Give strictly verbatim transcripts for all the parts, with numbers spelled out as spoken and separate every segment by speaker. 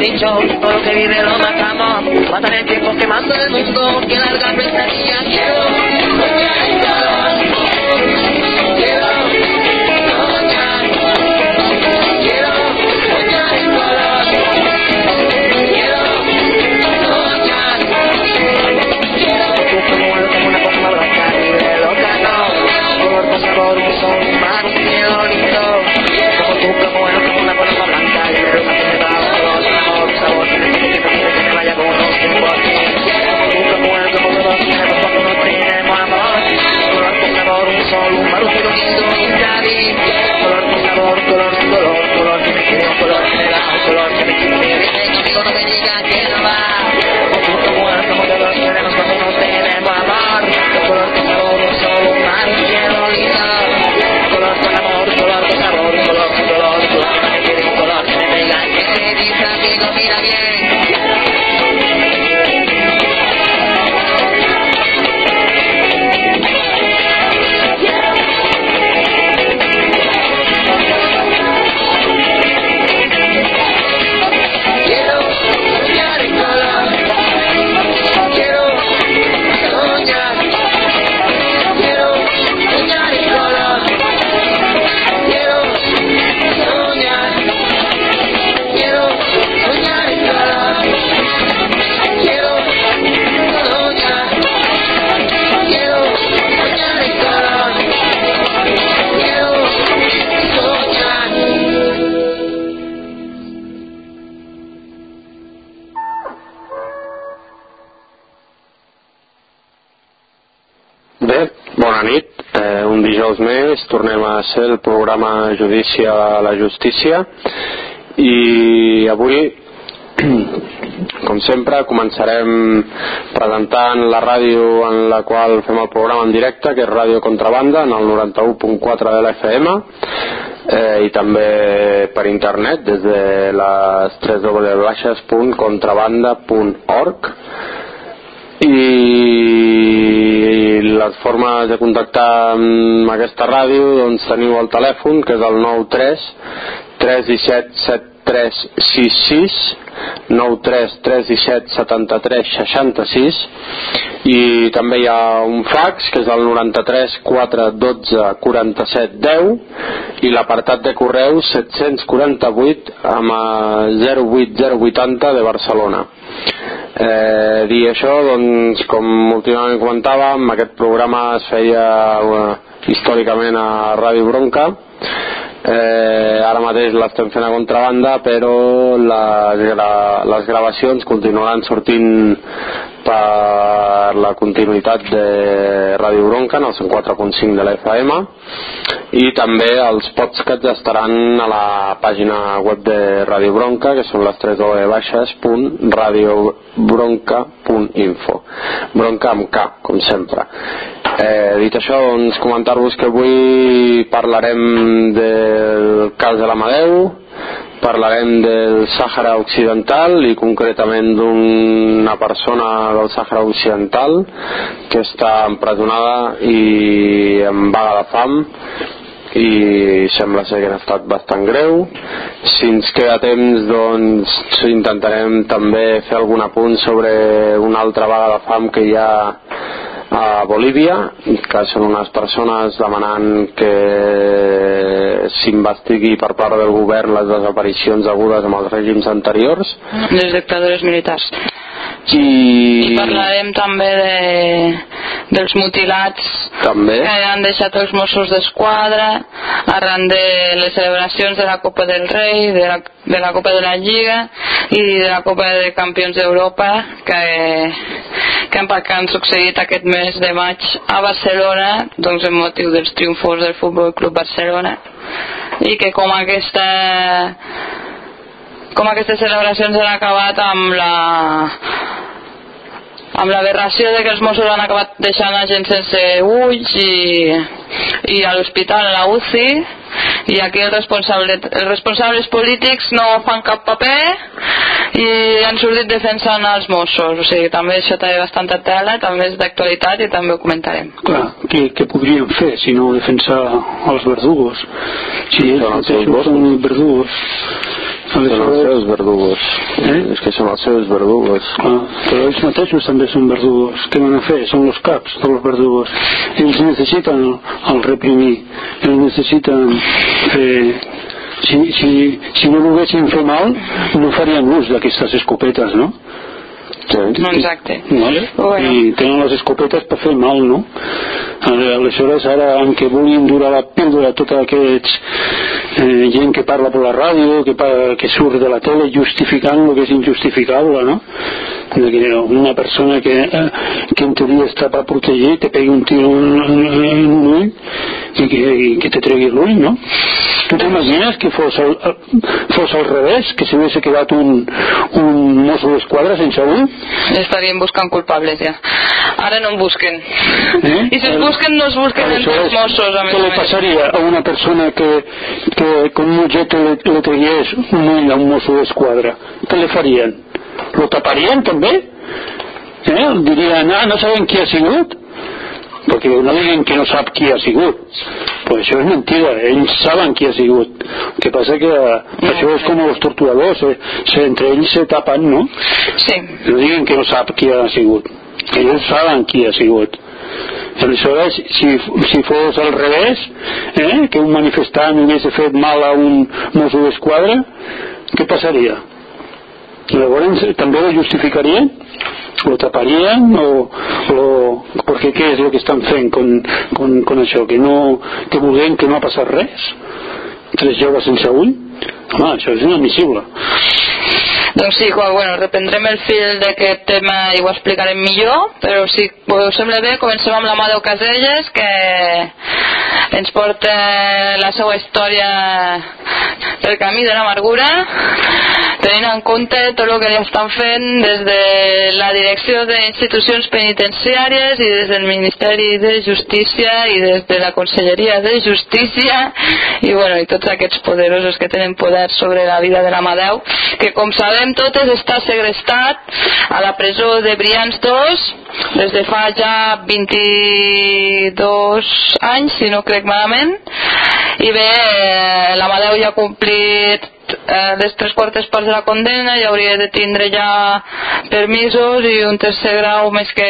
Speaker 1: dicho, todo lo que vive lo matamos. Matan el tiempo quemando el mundo, que larga pesadilla. Quiero soñar en color. Quiero soñar. Quiero soñar en color. Quiero soñar. Quiero tu como una forma blanca y de loca, no. Color con sabor, un son, un mar, un cielo lindo. Como tú, como él, como una forma blanca y de loca, que me da un color, un amor, un sabor, que me tiene que me vaya con unos tiempos. Como tú, como él, como todos tenemos cuando no tenemos amor. Color con sabor, un sol, un mar, un cielo lindo y un jardín. Color con sabor, color con dolor, color que me quiere, un color que me da, un color que me quiere. Conmigo no me digas que no va. Como tú, como él, como todos tenemos cuando no tenemos amor. Color con sabor, un sol, un mar, un cielo lindo. Color con amor, color con sabor, color con dolor, color que me quiere, un color que me pega. Que dice amigo, mira bien. Quiero soñar en color. Quiero soñar. Quiero soñar en color. Quiero soñar. Quiero soñar en color. Quiero soñar. Quiero soñar en color. Quiero soñar.
Speaker 2: Bé, bona nit. Eh, un dijous més tornem a ser el programa Judici a la Justícia i avui, com sempre, començarem presentant la ràdio en la qual fem el programa en directe, que és Ràdio Contrabanda, en el noranta-u punt quatre de l'F M, eh, i també per internet des de les w w w punt contrabanda punt org. I les formes de contactar amb aquesta ràdio, doncs teniu el telèfon, que és el nou tres tres un set set tres sis sis, nou tres tres un set set tres sis sis, i també hi ha un fax, que és el noranta-tres quatre dotze quaranta-set deu, i l'apartat de correus set quaranta-vuit amb zero vuit zero vuitanta de Barcelona. Eh, dir això, doncs, com últimament comentàvem, aquest programa es feia uh, històricament a Ràdio Bronca. Eh, ara mateix l'estem fent a Contrabanda, però les, gra les gravacions continuaran sortint per la continuïtat de Ràdio Bronca en el cent quatre punt cinc de l'F M, i també els podcasts estaran a la pàgina web de Ràdio Bronca, que són les w punt radio bronca punt info. Bronca amb K, com sempre. Eh, dit això, doncs, comentar-vos que avui parlarem del cas de l'Amadeu, parlarem del Sàhara Occidental i concretament d'una persona del Sàhara Occidental que està empresonada i en vaga de fam, i sembla ser que ha estat bastant greu. Si ens queda temps, doncs intentarem també fer algun apunt sobre una altra vaga de fam que hi ha a Bolívia, que són unes persones demanant que s'investigui per part del govern les desaparicions degudes amb els règims anteriors,
Speaker 3: les dictadures militars.
Speaker 2: I,
Speaker 3: I parlarem també de, dels mutilats
Speaker 2: també
Speaker 3: que han deixat els Mossos d'Esquadra arran de les celebracions de la Copa del Rei, de la, de la Copa de la Lliga i de la Copa de Campions d'Europa que, que, han, que han succeït aquest mes de maig a Barcelona, doncs en motiu dels triomfos del Futbol Club Barcelona, i que com aquesta com aquestes celebracions han acabat amb la amb l'aberració de que els Mossos han acabat deixant a gent sense ulls i, i a l'hospital, a la U C I, i aquí els responsables, els responsables polítics no fan cap paper i han sortit defensant els Mossos. O sigui, també això té bastanta tela, també és d'actualitat i també ho comentarem.
Speaker 4: Clar, què, què podríem fer si no defensar els verdugos? Si ells mateixos són els verdugos,
Speaker 2: Són els seus verdugos. Eh? És que són els seus verdugos.
Speaker 4: Ah, però ells mateixos també són verdugos. Què van a fer? Són els caps dels verdugos. Ells necessiten el reprimir. Ells necessiten fer... Si, si, si no volguessin fer mal, no farien ús d'aquestes escopetes, no?
Speaker 3: No, exacte.
Speaker 4: Vale? Bueno. I tenen les escopetes per fer mal, no? Aleshores, ara, en què vulguin durar la píldora tots aquests eh, gent que parla per la ràdio, que, que surt de la tele justificant el que és injustificable, no? Que una persona que, eh, que en teoria està per protegir te pegui un tiro en, en un ull i que, i que te tregui l'ull, no? Tu t'imagines que fos al, fos al revés, que s'hagués quedat un, un mosso d'esquadra sense ull?
Speaker 3: Estarien buscant culpables ja. Ara no en busquen.
Speaker 4: Eh?
Speaker 3: I si es busquen, no es busquen entre els Mossos.
Speaker 4: Què li passaria a una persona que, que con un objeto le, le tragués un ull a un mosso d'esquadra? Què li farien? Lo taparien també? Eh? Dirien, ah, no sabem qui ha sigut? Perquè no diguen que no sap qui ha sigut, pues això és mentida, ells saben qui ha sigut. El que passa que no, això és com els torturadors, eh? Se, entre ells se tapen, no?
Speaker 3: Sí.
Speaker 4: No diguen que no sap qui ha sigut, ells saben qui ha sigut. Aleshores, si, si fos al revés, eh? Que un manifestant hagués fet mal a un mosso d'esquadra, què passaria? Llavors també lo justificarien, lo taparien o, o perquè què és el que estan fent con, con, con això, que no que vulguem que no ha passat res, tres joves sense ull. Home, això és inadmissible.
Speaker 3: Doncs sí, bueno, reprendrem el fil d'aquest tema i ho explicarem millor, però si us sembla bé, comencem amb l'Amadeu Caselles, que ens porta la seva història pel camí de l'amargura, tenint en compte tot el que ja estan fent des de la direcció d'institucions penitenciàries i des del Ministeri de Justícia i des de la Conselleria de Justícia i, bueno, i tots aquests poderosos que tenen poder sobre la vida de l'Amadeu, que com sabem totes està segrestat a la presó de Brians dos des de fa ja vint-i-dos anys, si no crec malament, i bé, l'Amadeu ja ha complit eh, les tres quartes parts de la condemna i hauria de tindre ja permisos i un tercer grau més que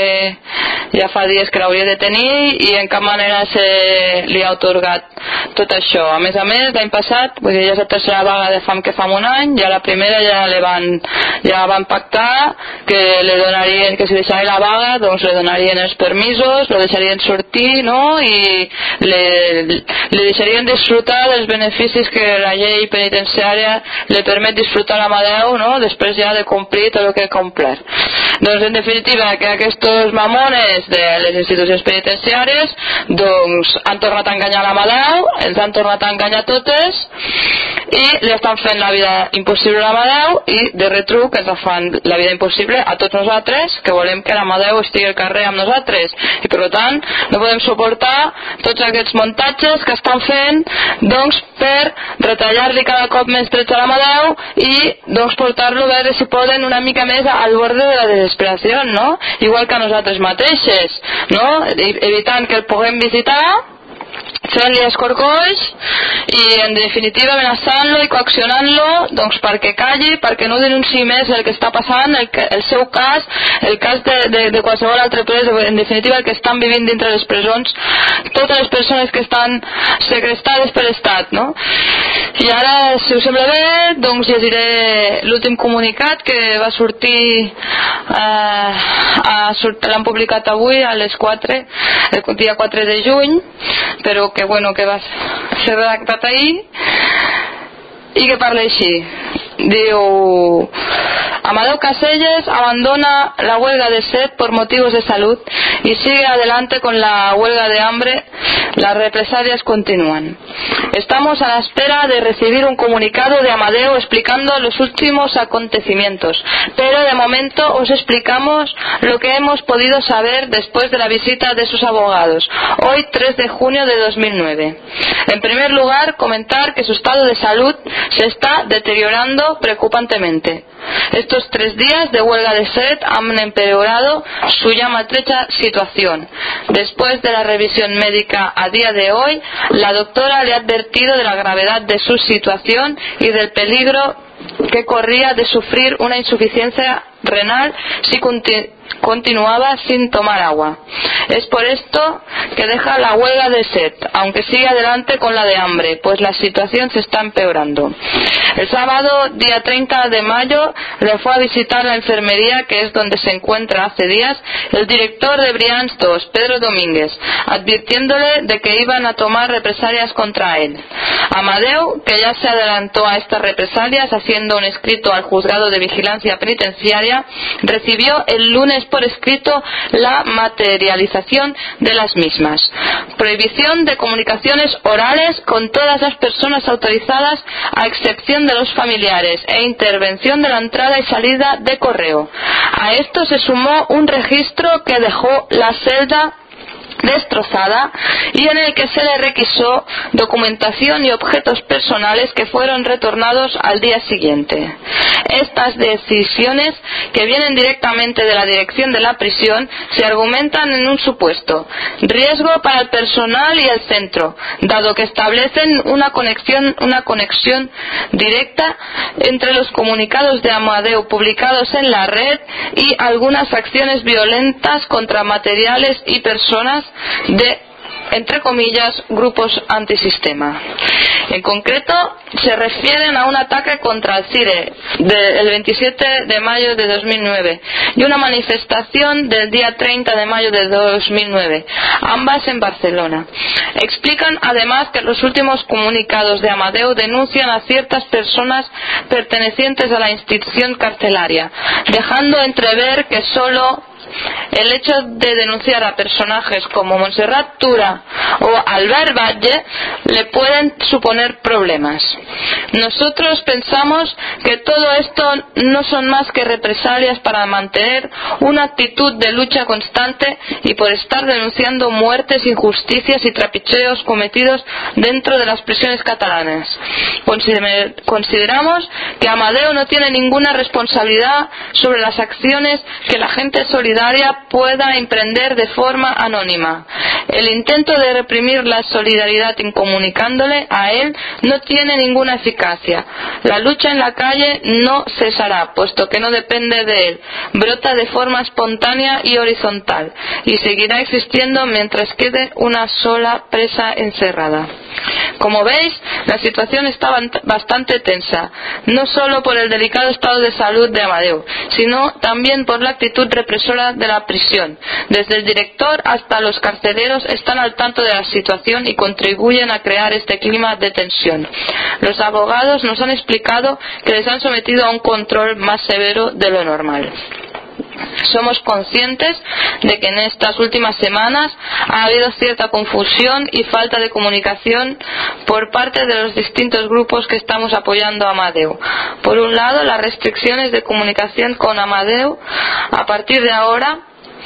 Speaker 3: ja fa dies que l'hauria de tenir i en cap manera se li ha otorgat tot això. A més a més, l'any passat, vull dir, ja és la tercera vaga de fam que fa un any, ja la primera ja le van, ja van pactar que le donarien, que si deixava la vaga, doncs le donarien els permisos, lo deixarien sortir, no? I le, le deixarien disfrutar dels beneficis que la llei penitenciària le permet disfrutar a l'Amadeu, no? Després ja de complir tot el que ha complert. Doncs en definitiva que aquests mamones de les institucions penitenciàries doncs han tornat a enganyar l'Amadeu, ens han tornat a enganyar totes i li estan fent la vida impossible a l'Amadeu i de retruc ens fan la vida impossible a tots nosaltres que volem que l'Amadeu estigui al carrer amb nosaltres i per tant no podem suportar tots aquests muntatges que estan fent doncs per retallar-li cada cop més drets a l'Amadeu i doncs portar-lo a veure si poden una mica més al borde de la desesperació, no? Igual que a nosaltres mateixes, no? Evitant que el puguem visitar, fent-li escorcolls i en definitiva amenaçant-lo i coaccionant-lo doncs perquè calli, perquè no denunciï més el que està passant, el, que, el seu cas, el cas de, de, de qualsevol altre pres, en definitiva el que estan vivint dintre les presons totes les persones que estan segrestades per l'Estat, no? I ara, si us sembla bé, doncs llegiré l'últim comunicat que va sortir eh, sort, l'han publicat avui a les quatre, el dia quatre de juny, però que bueno, que va ser redactat ahir i que parla així. Diu: Amadeu Caselles abandona la huelga de sed por motivos de salud y sigue adelante con la huelga de hambre. Las represalias continúan. Estamos a la espera de recibir un comunicado de Amadeu explicando los últimos acontecimientos, pero de momento os explicamos lo que hemos podido saber después de la visita de sus abogados, hoy tres de junio de dos mil nueve. En primer lugar, comentar que su estado de salud se está deteriorando preocupantemente. Estos tres días de huelga de sed han empeorado su ya maltrecha situación. Después de la revisión médica a día de hoy, la doctora le ha advertido de la gravedad de su situación y del peligro que corría de sufrir una insuficiencia renal si continu- continuaba sin tomar agua. Es por esto que deja la huelga de sed, aunque sigue adelante con la de hambre, pues la situación se está empeorando. El sábado, día treinta de mayo, le fue a visitar la enfermería, que es donde se encuentra hace días, el director de Brians dos, Pedro Domínguez, advirtiéndole de que iban a tomar represalias contra él. Amadeu, que ya se adelantó a estas represalias haciendo un escrito al juzgado de vigilancia penitenciaria, recibió el lunes por escrito la materialización de las mismas. Prohibición de comunicaciones orales con todas las personas autorizadas, a excepción de los familiares, e intervención de la entrada y salida de correo. A esto se sumó un registro que dejó la celda destrozada y en el que se le requisó documentación y objetos personales que fueron retornados al día siguiente. Estas decisiones, que vienen directamente de la dirección de la prisión, se argumentan en un supuesto: riesgo para el personal y el centro, dado que establecen una conexión, una conexión directa entre los comunicados de Amadeu publicados en la red y algunas acciones violentas contra materiales y personas de, entre comillas, grupos antisistema. En concreto, se refieren a un ataque contra el CIRE del veintisiete de mayo de dos mil nueve y una manifestación del día treinta de mayo de dos mil nueve, ambas en Barcelona. Explican además que los últimos comunicados de Amadeu denuncian a ciertas personas pertenecientes a la institución carcelaria, dejando entrever que solo el hecho de denunciar a personajes como Montserrat Tura o Albert Batlle le pueden suponer problemas. Nosotros pensamos que todo esto no son más que represalias para mantener una actitud de lucha constante y por estar denunciando muertes, injusticias y trapicheos cometidos dentro de las prisiones catalanas. Consideramos que Amadeu no tiene ninguna responsabilidad sobre las acciones que la gente solidaria pueda emprender de forma anónima. El intento de reprimir la solidaridad incomunicándole a él no tiene ninguna eficacia. La lucha en la calle no cesará, puesto que no depende de él. Brota de forma espontánea y horizontal y seguirá existiendo mientras quede una sola presa encerrada. Como veis, la situación está bastante tensa, no solo por el delicado estado de salud de Amadeu, sino también por la actitud represora de la prisión. Desde el director hasta los carceleros están al tanto de la situación y contribuyen a crear este clima de tensión. Los abogados nos han explicado que les han sometido a un control más severo de lo normal. Somos conscientes de que en estas últimas semanas ha habido cierta confusión y falta de comunicación por parte de los distintos grupos que estamos apoyando a Amadeu. Por un lado, las restricciones de comunicación con Amadeu a partir de ahora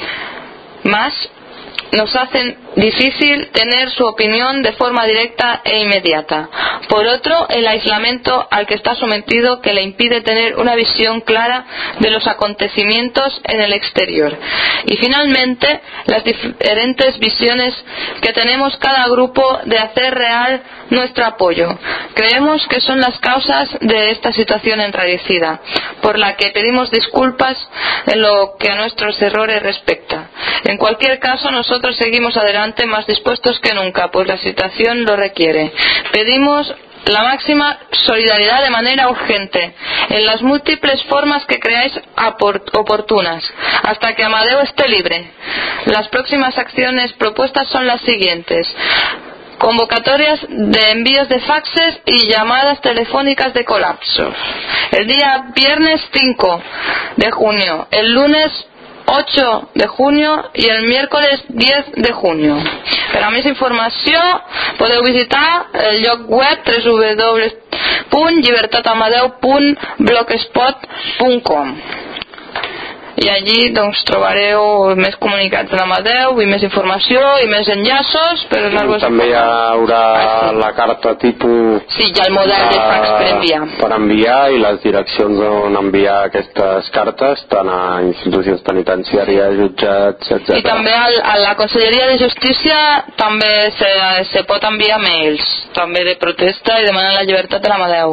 Speaker 3: más nos hacen difícil tener su opinión de forma directa e inmediata. Por otro, el aislamiento al que está sometido, que le impide tener una visión clara de los acontecimientos en el exterior. Y finalmente, las diferentes visiones que tenemos cada grupo de hacer real nuestro apoyo. Creemos que son las causas de esta situación enrarecida, por la que pedimos disculpas en lo que a nuestros errores respecta. En cualquier caso, nosotros seguimos adelante más dispuestos que nunca, pues la situación lo requiere. Pedimos la máxima solidaridad de manera urgente, en las múltiples formas que creáis oportunas, hasta que Amadeu esté libre. Las próximas acciones propuestas son las siguientes: convocatorias de envíos de faxes y llamadas telefónicas de colapso. El día viernes cinco de junio, el lunes ocho de junio y el miércoles diez de junio. Per a més informació podeu visitar el lloc web w w w punt llibertat amadeu punt blogspot punt com. i allí doncs trobareu més comunicats de l'Amadeu i més informació i més enllaços per anar-vos
Speaker 2: també hi haurà ah, sí. la carta tipus
Speaker 3: sí, hi ha el model de fax per enviar
Speaker 2: per enviar i les direccions on enviar aquestes cartes tant a institucions penitenciàries, jutjats, etcètera.
Speaker 3: I també al, a la Conselleria de Justícia també se, se pot enviar mails també de protesta i demanar la llibertat de l'Amadeu.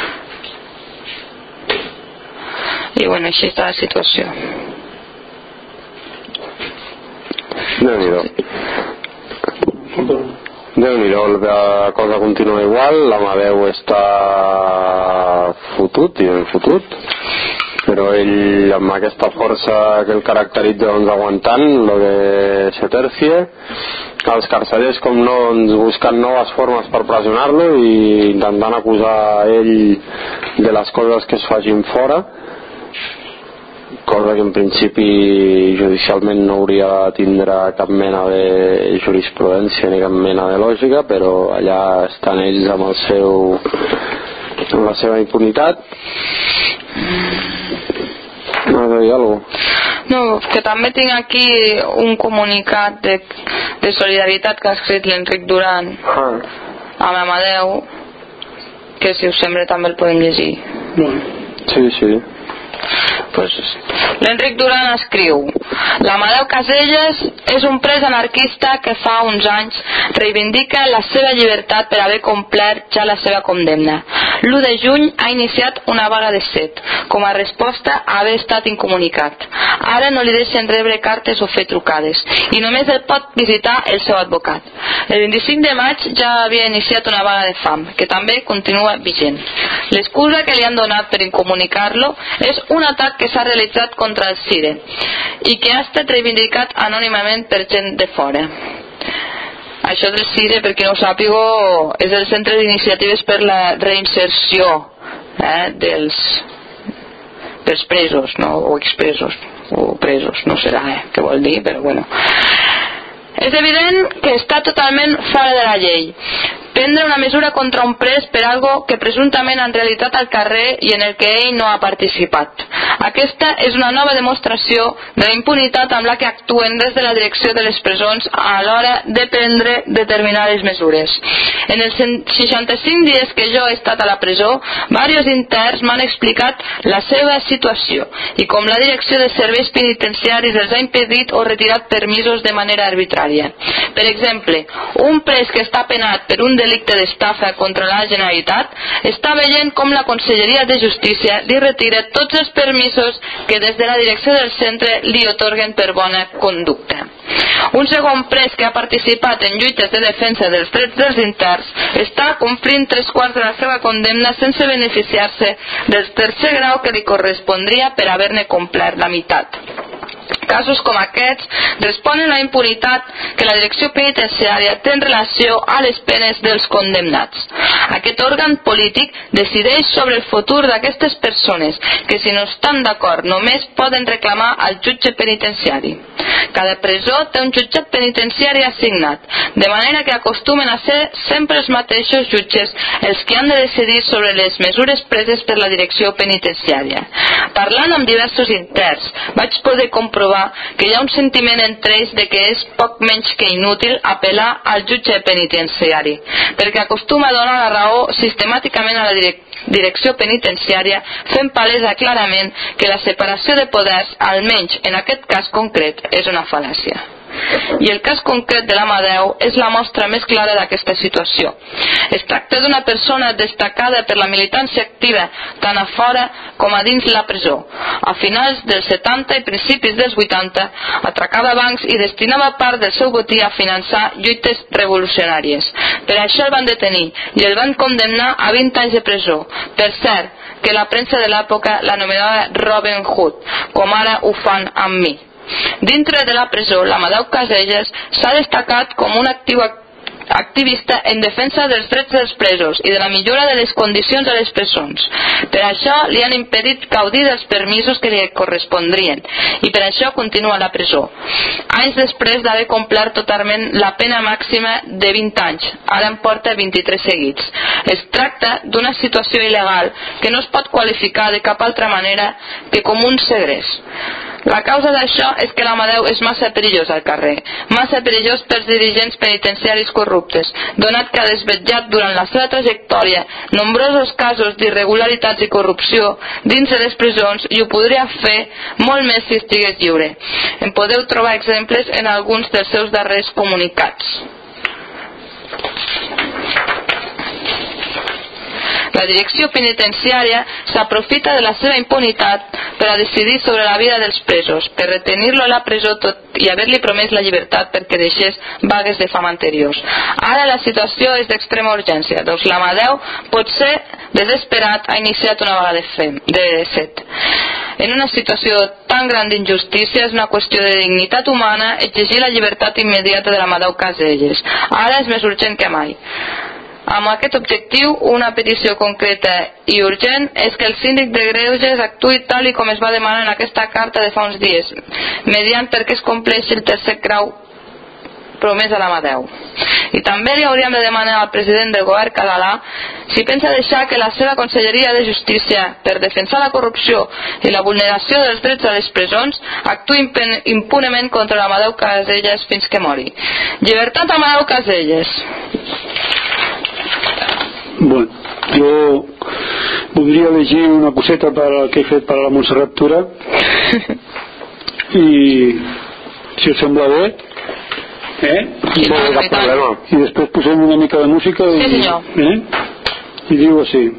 Speaker 3: I bueno, així està la situació.
Speaker 2: Déu-n'hi-do. Déu-n'hi-do, la cosa continua igual, l'Amadeu està fotut i ben fotut, però ell amb aquesta força que el caracteritza doncs aguantant lo que se tercie, els carcellers com no doncs, buscant noves formes per pressionar-lo i intentant acusar ell de les coses que es facin fora, cosa que en principi judicialment no hauria de tindre cap mena de jurisprudència ni cap mena de lògica, però allà estan ells amb el seu amb la seva impunitat. No has de dir alguna cosa?
Speaker 3: No, que també tinc aquí un comunicat de, de solidaritat que ha escrit l'Enric Duran ah. amb l'Amadeu, que si us sembla també el podem llegir.
Speaker 2: Sí, sí.
Speaker 3: Pues, l'Enric Duran escriu: l'Amadeu Caselles és un pres anarquista que fa uns anys reivindica la seva llibertat per haver complert ja la seva condemna. l'u de juny ha iniciat una vaga de set com a resposta a haver estat incomunicat. Ara no li deixen rebre cartes o fer trucades i només el pot visitar el seu advocat. El vint-i-cinc de maig ja havia iniciat una vaga de fam que també continua vigent. L'excusa que li han donat per incomunicar-lo és un atac que s'ha realitzat contra el CIRE i que ha estat reivindicat anònimament per gent de fora. Això del CIRE, per qui no ho sàpiga, és el Centre d'Iniciatives per la Reinserció eh, dels, dels presos, no? O expresos, o presos, no serà eh, què vol dir, però bueno. És evident que està totalment fora de la llei prendre una mesura contra un pres per algo que presumptament han realitzat al carrer i en el que ell no ha participat. Aquesta és una nova demostració de la impunitat amb la que actuen des de la direcció de les presons a l'hora de prendre determinades mesures. En els seixanta-cinc dies que jo he estat a la presó, diversos interns m'han explicat la seva situació i com la direcció de serveis penitenciaris els ha impedit o retirat permisos de manera arbitrària. Per exemple, un pres que està penat per un delicte d'estafa contra la Generalitat està veient com la Conselleria de Justícia li retira tots els permisos que des de la direcció del centre li otorguen per bona conducta. Un segon pres que ha participat en lluites de defensa dels drets dels interns està complint tres quarts de la seva condemna sense beneficiar-se del tercer grau que li correspondria per haver-ne complert la meitat. Casos com aquests responen a la impunitat que la direcció penitenciària té en relació a les penes dels condemnats. Aquest òrgan polític decideix sobre el futur d'aquestes persones que si no estan d'acord només poden reclamar al jutge penitenciari. Cada presó té un jutjat penitenciari assignat, de manera que acostumen a ser sempre els mateixos jutges els que han de decidir sobre les mesures preses per la direcció penitenciària. Parlant amb diversos interns, vaig poder comprovar que hi ha un sentiment entre ells de que és poc menys que inútil apel·lar al jutge penitenciari, perquè acostuma a donar la raó sistemàticament a la direc direcció penitenciària, fent palesa clarament que la separació de poders, almenys en aquest cas concret, és una fal·làcia. I el cas concret de l'Amadeu és la mostra més clara d'aquesta situació. Es tracta d'una persona destacada per la militància activa tant a fora com a dins la presó. A finals dels setanta i principis dels vuitanta atracava bancs i destinava part del seu botí a finançar lluites revolucionàries. Per això el van detenir i el van condemnar a vint anys de presó. Per cert, que la premsa de l'època l'anomenava Robin Hood, com ara ho fan amb mi. Dintre de la presó, l'Amadeu Caselles s'ha destacat com un actiu activista en defensa dels drets dels presos i de la millora de les condicions a les presons. Per això li han impedit gaudir dels permisos que li correspondrien i per això continua a la presó. Anys després d'haver complert totalment la pena màxima de vint anys, ara en porta vint-i-tres seguits. Es tracta d'una situació il·legal que no es pot qualificar de cap altra manera que com un segrest. La causa d'això és que l'Amadeu és massa perillós al carrer, massa perillós pels dirigents penitenciaris corruptes, donat que ha desvetjat durant la seva trajectòria nombrosos casos d'irregularitats i corrupció dins de les presons i ho podria fer molt més si estigués lliure. En podeu trobar exemples en alguns dels seus darrers comunicats. La direcció penitenciària s'aprofita de la seva impunitat per a decidir sobre la vida dels presos, per retenir-lo a la presó tot i haver-li promès la llibertat perquè deixés vagues de fam anteriors. Ara la situació és d'extrema urgència, doncs l'Amadeu potser desesperat ha iniciat una vaga de, fem, de set. En una situació tan gran d'injustícia és una qüestió de dignitat humana exigir la llibertat immediata de l'Amadeu Caselles. Ara és més urgent que mai. Amb aquest objectiu, una petició concreta i urgent és que el síndic de Greuges actuï tal i com es va demanar en aquesta carta de fa uns dies, mediant perquè es compleixi el tercer grau promès a l'Amadeu. I també li hauríem de demanar al president del govern català si pensa deixar que la seva Conselleria de Justícia, per defensar la corrupció i la vulneració dels drets a les presons, actuï impunement contra l'Amadeu Caselles fins que mori. Llibertat Amadeu Caselles!
Speaker 4: Bueno, jo voldria llegir una coseta per al que he fet per a la Montserrat Tura i si us sembla bé, eh?
Speaker 3: Sí, no, no, no.
Speaker 4: I després posem una mica de música i,
Speaker 3: sí, senyor.
Speaker 4: Eh? I diu així: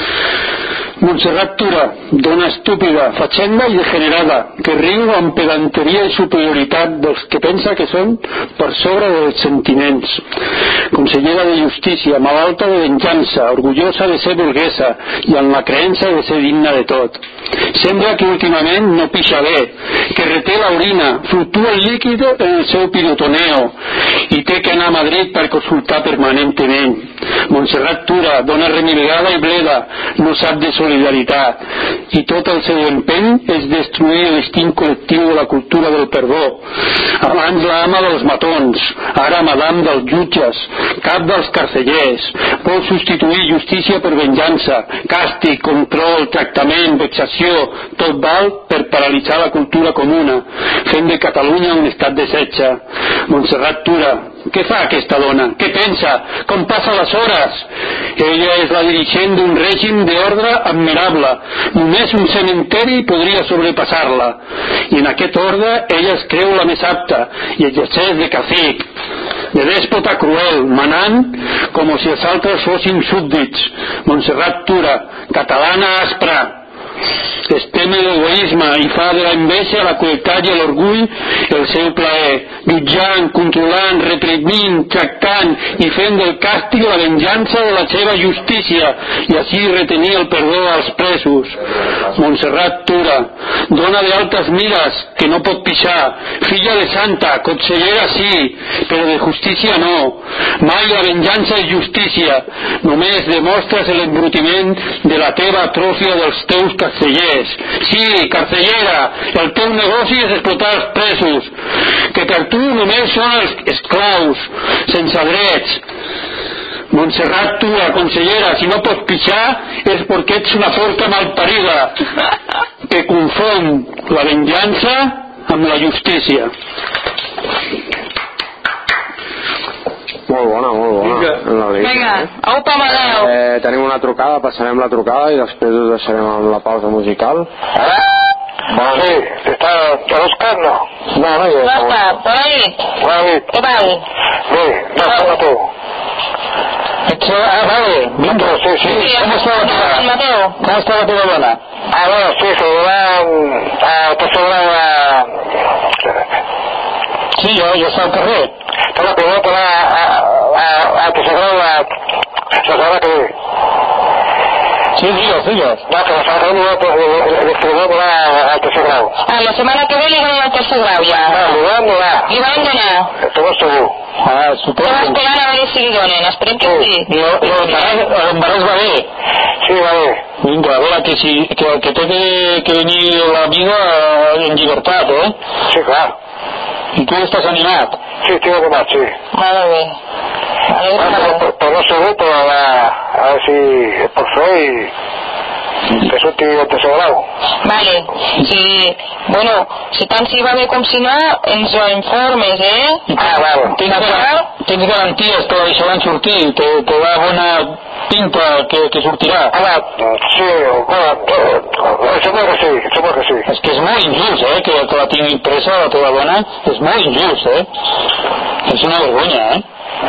Speaker 4: Montserrat Tura, dona estúpida, fatxenda i degenerada, que riu amb pedanteria i superioritat dels que pensa que són per sobre dels sentiments. Consellera de Justícia, malalta de venjança, orgullosa de ser burguesa i amb la creença de ser digna de tot. Sembla que últimament no pixa bé, que reté l'orina, fluctua el líquid en el seu pirotoneo i té que anar a Madrid per consultar permanentment. Montserrat Tura, dona remilgada i bleda, no sap de solidaritat i tot el seu empeny és destruir l'instint col·lectiu de la cultura del perdó. Abans l'ama dels matons, ara madame dels jutges, cap dels carcellers. Vol substituir justícia per venjança, càstig, control, tractament, vexació, tot val per paralitzar la cultura comuna, fent de Catalunya un estat de setge. Montserrat Tura, què fa aquesta dona? Què pensa? Com passa les hores? Ella és la dirigent d'un règim d'ordre admirable. Només un cementeri podria sobrepassar-la. I en aquest ordre ella es creu la més apta i exerceix de cacic, de dèspota cruel, manant com si els altres fossin súbdits. Montserrat Tura, catalana aspra, es teme l'egoisme i fa de la enveja, la crueltat i l'orgull el seu plaer, jutjant, controlant, reprimint, tractant i fent del càstig la venjança de la seva justícia i així retenir el perdó als presos. Montserrat Tura, dona d'altes mires que no pot pixar, filla de santa, consellera sí, però de justícia no. Mai la venjança és justícia, només demostres l'embrutiment de la teva atròfia dels teus carcellers. Sí, carcellera, el teu negoci és explotar els presos, que per tu només són els esclaus, sense drets. Montserrat Tura, consellera, si no pots pixar és perquè ets una forca malparida que confon la venjança amb la justícia.
Speaker 2: Molt bona, molt bona.
Speaker 3: Vinga, aupa Amadeu.
Speaker 2: Eh, tenim una trucada, passarem la trucada i després us deixarem amb la pausa musical.
Speaker 5: ¿Hola? Bueno, sí, ¿está, está buscando? No, no, yo.
Speaker 3: No está, por ahí.
Speaker 5: Vale.
Speaker 3: ¿Qué tal?
Speaker 5: Sí, no, no, tú. Ah, vale, Vinto, sí, sí.
Speaker 3: Sí,
Speaker 5: ¿Cómo está la tía?
Speaker 3: Mateo.
Speaker 5: ¿Cómo está la tía dona? Ah, bueno, sí, se va a... Está sobrado a... Sí, jo, jo està al carrer. Però que vol anar a, a, a que s'agrada la... s'agrada que... Sí, digues, digues. No, que s'agrada el que vol anar al tercer grau.
Speaker 3: Ah, la setmana que ve li donen el tercer grau, ja.
Speaker 5: No, li van donar.
Speaker 3: Li van donar.
Speaker 5: Estem segur. Ah, suposo.
Speaker 3: Estem esperant a veure si li donen, esperem que sí.
Speaker 5: I l'embaràs va bé? Sí, va bé. Vinga, a veure, que, si, que, que té que, que venir l'amiga en llibertat, eh? Sí, clar. I tu estàs animat? Sí, estic animat, sí.
Speaker 3: Molt bé.
Speaker 5: Bueno, però no segur, però a, a veure si es pot fer i que surti el tercer grau.
Speaker 3: Vale, si Bueno, si tant si va bé com si no, ens ho informes, eh?
Speaker 5: Ah, val. Tens, tens garanties que ho deixaran sortir, que, que va bona pinta que, que sortirà.
Speaker 6: Home, sí, bueno, sembla que sí, sembla que sí.
Speaker 5: És que és molt injust, eh, que, que la tingui presa la teva dona, és molt injust, eh? És una vergonya, eh?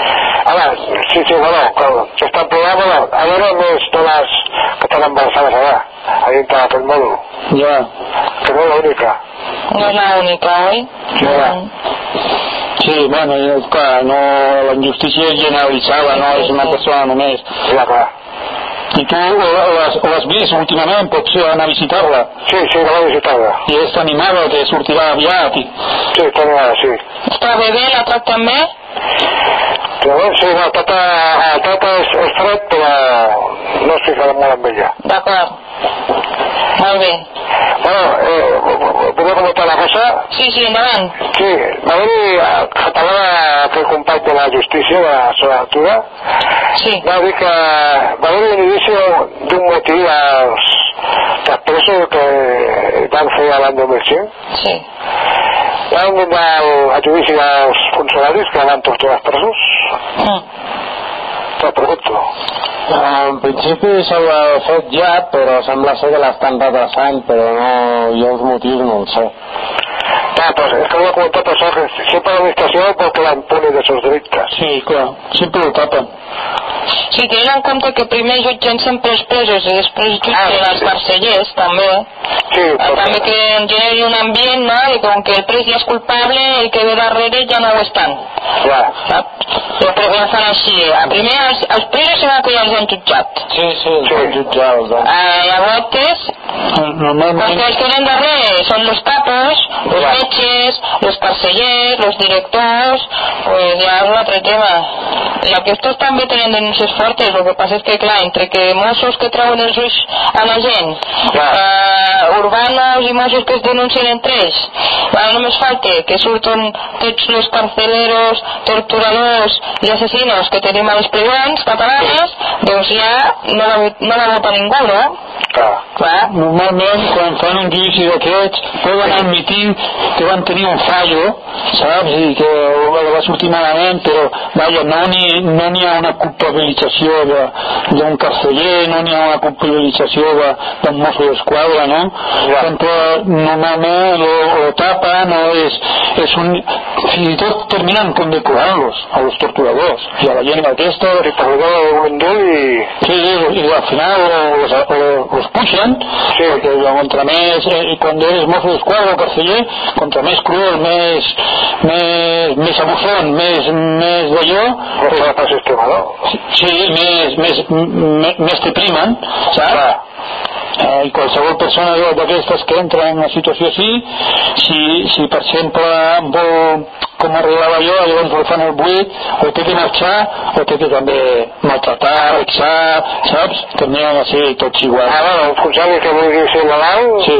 Speaker 6: Home, sí, sí, bueno, està en programa, bueno, a veure més dones que estan embarassades allà, a dintre d'aquest mòdul.
Speaker 5: Ja.
Speaker 6: Que no és l'única.
Speaker 3: No és l'única, oi?
Speaker 6: Sí, ja.
Speaker 5: Sí, bueno, clar, no, la injustícia és generalitzada, no és una persona només.
Speaker 6: Ja, clar.
Speaker 5: I tu l'has vist últimament? Pots anar a visitar-la?
Speaker 6: Sí, sí, la vaig visitar-la.
Speaker 5: I està animada que sortirà aviat? I...
Speaker 6: Sí, està animada, sí.
Speaker 3: Està bé bé, la tracten bé?
Speaker 6: Llavors, sí, no, tota, tota és, és fred, però no es ficarà molt amb ella.
Speaker 3: D'acord. Molt bé.
Speaker 6: Bueno, eh, podeu comentar la cosa?
Speaker 3: Sí, sí, endavant.
Speaker 6: Sí, va haver-hi, que parlava aquell company de la justícia, de la Sonatura,
Speaker 3: sí.
Speaker 6: Va dir que va haver-hi un inici d'un motí als, als presos que van fer l'any dos mil cinc.
Speaker 3: Sí.
Speaker 6: Van donar a judici dels funcionaris que van torturar els presos.
Speaker 3: Mm.
Speaker 6: Te pregunto.
Speaker 2: En principi s'ha fet ja, però sembla ser que l'estan retrasant, però no, jo els motius no els sé.
Speaker 6: Ah, pues es que voy a comentar pues, que siempre la administración porque la impune de esos delictes.
Speaker 5: Sí, clar, sempre ho tapen.
Speaker 3: Sí, tenint en compte que primer jutgen sempre els presos i després jutgen ah, els carcellers, també.
Speaker 6: Sí,
Speaker 3: ah, també que generi un ambient, no?, i com que el pres ja és culpable, el que ve darrere ja no ho estan.
Speaker 6: Ja.
Speaker 3: Però ja fan així. Primer els, els presos són que ja els han jutjat.
Speaker 2: Sí, sí, els sí. han jutjat. Els han...
Speaker 3: Ah, llavors,
Speaker 5: normalment...
Speaker 3: els que queden darrere són los capos, los ja. metges, los carcellers, los directors, pues ja és un altre tema. I aquests també tenen denúncies fortes, el que passa és que, clar, entre que Mossos que treuen els ulls a la gent, uh, urbanos i Mossos que es denuncien entre ells, bueno, només falta que surten tots els carceleros, torturadors i assassinos que tenim a les presons catalanes, doncs ja no la, no la vota ningú, no?
Speaker 6: Clar.
Speaker 3: Clar.
Speaker 5: Normalment, quan fan un judici d'aquests, poden admitir que van tenir un fallo, saps? I que va sortir malament, però, vaja, no n'hi no n'hi ha una culpabilització d'un carceller, no n'hi ha una culpabilització d'un mosso d'esquadra, no? Ja. Sempre, normalment, lo, lo tapen, no? És, és un... Fins i tot terminen condecorant-los, a los torturadors, i a la gent aquesta...
Speaker 6: I per un indult i...
Speaker 5: Sí, i al final los, los, los puixen, sí. Perquè contra més, eh, quan eres mosso d'esquadra o carceller, contra més cruel, més, més, més abusón, més, més d'allò...
Speaker 6: Pues va per sistema, no?
Speaker 5: Sí, més, més, més, més te primen, saps? Ah. Eh, I qualsevol persona d'aquestes que entra en una situació així, si, si per exemple vol, com arreglava jo, llavors el fan el buit, o té que marxar, o té que també maltratar, vexar, saps? També han de ser tots iguals.
Speaker 6: Ah, bueno, un funcionari que vulgui ser legal,
Speaker 5: sí.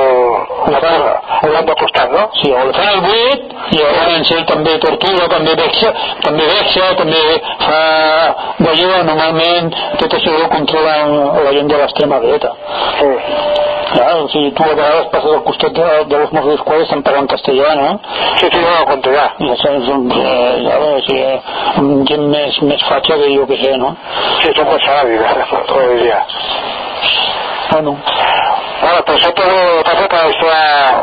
Speaker 6: el l'han de costat, no?
Speaker 5: Sí, o el fan el buit, i llavors ell també tortura, també vexa, també vexa, també fa d'allò, normalment tot això ho controlen la gent de l'extrema dreta.
Speaker 6: Sí.
Speaker 5: Clar, o sigui, tu a vegades passes al costat de, de los Mossos d'Esquadra i estan parlant castellà, no?
Speaker 6: Sí, sí, no, conto ja.
Speaker 5: I això és un, eh, ja, o sigui, amb gent més, més fatxa que jo que sé, no?
Speaker 6: Sí, són molt salàries, tot el dia.
Speaker 5: Bueno.
Speaker 6: Bueno, però això passa que això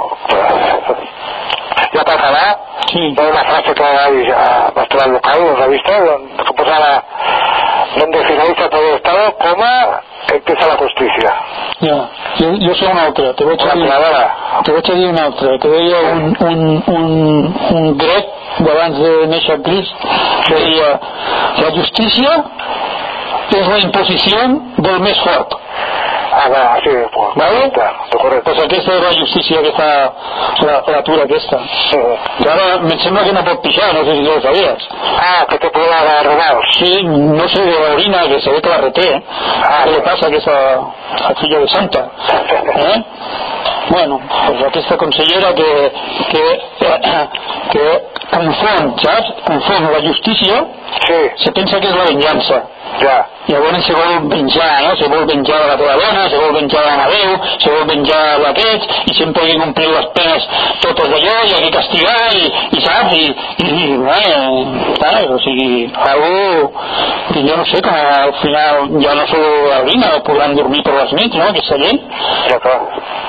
Speaker 6: ja per acabar, sí. Hi ha una frase que va estar al local, en la revista, que posava donde finaliza todo Estado, coma, empieza la justicia.
Speaker 5: Ja, jo, jo sé una altra, te vaig a dir, te vaig a dir una altra, que deia un, un, un, un grec d'abans de néixer Crist, que deia, la justícia és la imposició del més fort.
Speaker 6: Ah, va, sí, pues,
Speaker 5: ¿vale?
Speaker 6: Correcte.
Speaker 5: Pues aquesta és la justícia que fa la, l'atura aquesta. Sí. Que ara em sembla que no pot pixar, no sé si ho sabies.
Speaker 6: Ah, que te puede dar renals.
Speaker 5: Sí, no sé, de l'orina, que se ve que la reté. Ah, què li passa a aquesta a filla de santa? Eh? Bueno, pues aquesta consellera que, que, eh, que confon, saps? Confon la justícia, sí. Se pensa que és la venjança.
Speaker 6: Ja.
Speaker 5: Llavors se vol venjar, no? Se vol venjar de la teva dona, se vol venjar de l'Amadeu, se vol venjar d'aquests, i sempre hi complir les penes totes d'allò, i hi ha que castigar, i, i saps? I, i, i bueno, saps? O sigui, algú que jo no sé, que al final ja no s'ho arriba, o podran dormir per les nits, no?, aquesta gent.
Speaker 6: Ja, clar.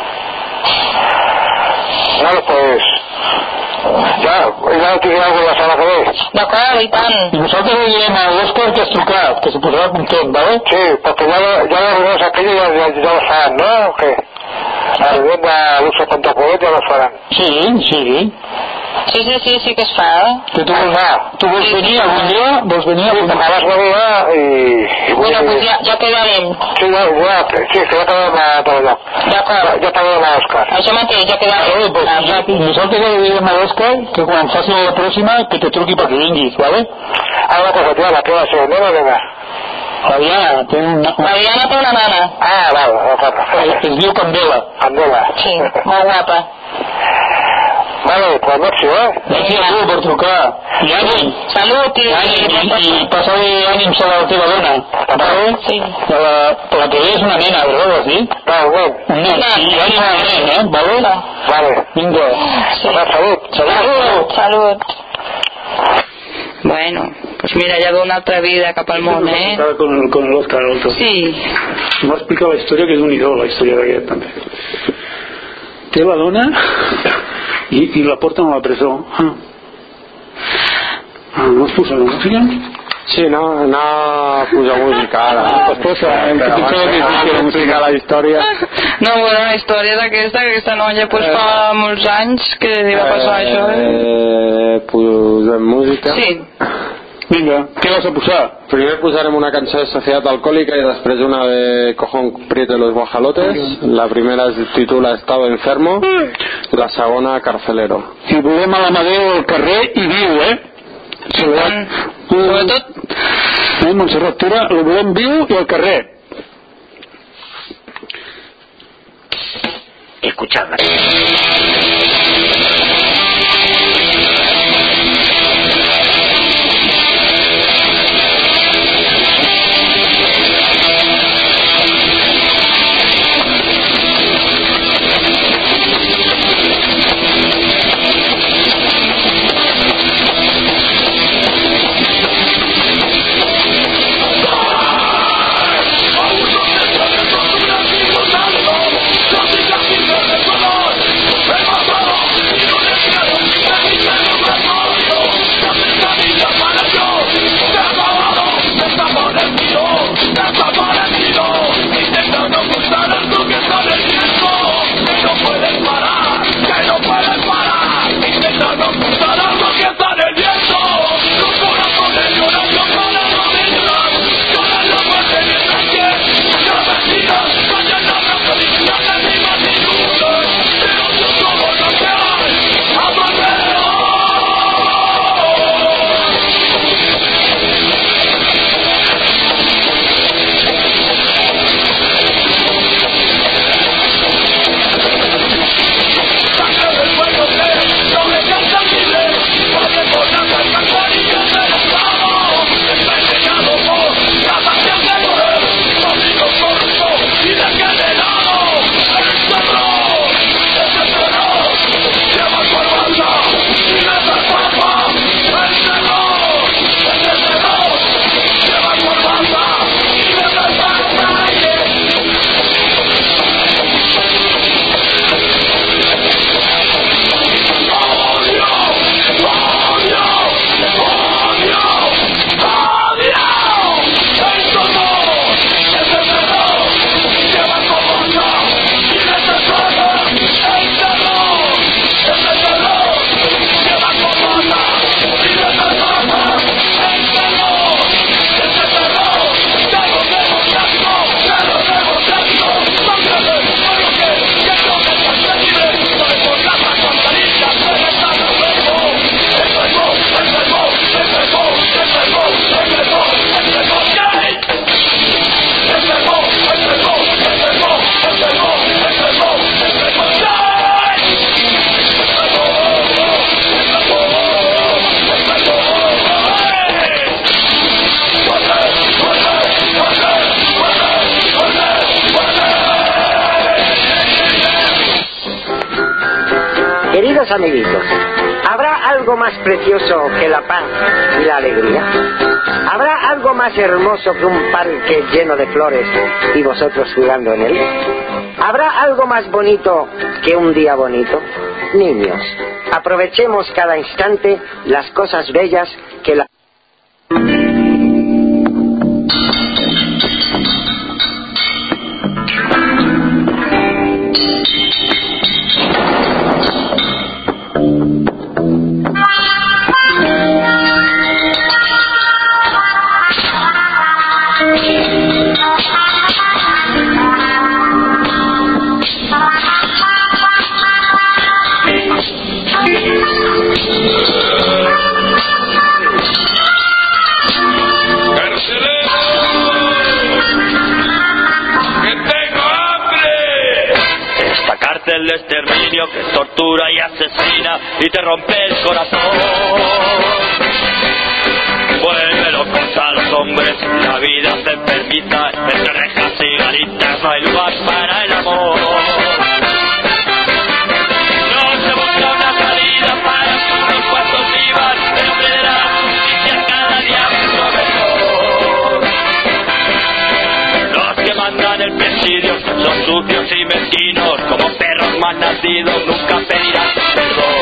Speaker 6: Bueno, pues... Ja, ja no tindrà alguna cosa que ve.
Speaker 3: D'acord, i tant.
Speaker 5: I nosaltres li diem a l'Òscar que has trucat, que se posarà content, ¿vale?
Speaker 6: Sí, perquè ja, ja les reunions aquelles ja, ja, ja les faran, no? O què? La reunió de l'uso contra Poet ja les faran.
Speaker 5: Sí, sí.
Speaker 3: Sí, sí, sí, sí que es fa, eh?
Speaker 5: Que tu vols, tu vols venir algun dia? Vols venir algun dia?
Speaker 6: Sí, abans venia i... i
Speaker 3: bueno, pues ja, ja quedarem.
Speaker 6: Sí, ja, ja, sí, que ja quedarem a tot allò.
Speaker 3: D'acord.
Speaker 6: Ja, ja quedarem a l'Òscar.
Speaker 3: Això mateix, ja quedarem.
Speaker 5: Eh, pues, ja, nosaltres li diem a l'Òscar que quan faci la pròxima que te truqui perquè vinguis, ¿vale?
Speaker 6: Ah, una cosa, tia, la que va ser, nena o nena?
Speaker 5: La Diana té una...
Speaker 3: La Diana té una nana.
Speaker 6: Ah, val, d'acord.
Speaker 5: Es diu Candela.
Speaker 6: Candela.
Speaker 3: Sí, molt guapa.
Speaker 6: Vale, pues merci, eh?
Speaker 5: Merci a tu per trucar. I ànim.
Speaker 3: Salut i...
Speaker 5: I ànim, i, i passa-li ànims a la teva dona. Vale?
Speaker 3: Sí.
Speaker 5: La, la que és una nena, ¿verdad? Vas dir?
Speaker 6: No, un nen.
Speaker 5: Un nen. I ànim al nen, eh? Vale?
Speaker 6: Vale.
Speaker 5: Vinga.
Speaker 3: Sí.
Speaker 6: Salut.
Speaker 3: Salut. Salut. Bueno, pues mira, ja ve una altra vida cap al món, eh?
Speaker 4: Con, con l'Òscar, l'altre.
Speaker 3: Sí.
Speaker 4: M'ha explicat la història, que és un idol, la història d'aquest, també. Té la dona i, i la porten a la presó. Ah. Ah, no es posa la música?
Speaker 2: Sí, no, no posar música ara.
Speaker 4: Pues posa, em pensava que
Speaker 2: que explicar la història.
Speaker 3: No, bueno, la història és aquesta, que aquesta noia pues, fa molts anys que li va passar eh, això. Eh?
Speaker 2: Eh, posem música.
Speaker 3: Sí.
Speaker 4: Vinga, què vas a posar?
Speaker 2: Primer posarem una cançó de Sociedad Alcohólica y después una de Cojón Prieto y los Guajalotes. La primera se titula Estado Enfermo, la segona Carcelero.
Speaker 4: Si volem a l'Amadeu al carrer i viu, eh? Sobretot,
Speaker 3: Sobretot...
Speaker 4: Eh, Montserrat Tura, el volem viu i al carrer.
Speaker 1: Escuchadla. ¡Vamos!
Speaker 7: queridos amiguitos, ¿habrá algo más precioso que la paz y la alegría? ¿Habrá algo más hermoso que un parque lleno de flores y vosotros jugando en él? ¿Habrá algo más bonito que un día bonito? Niños, aprovechemos cada instante las cosas bellas que la...
Speaker 8: El exterminio que tortura y asesina y te rompe el corazón. Vuelve locos a los hombres, la vida se enfermiza, entre rejas y garitas no hay lugar para el amor. No se busca una salida para que unos cuantos vivan, el hombre de la justicia cada día mucho mejor. Los que mandan el presidio son sucios y mezquinos, como perros mal nacidos nunca pedirán perdón.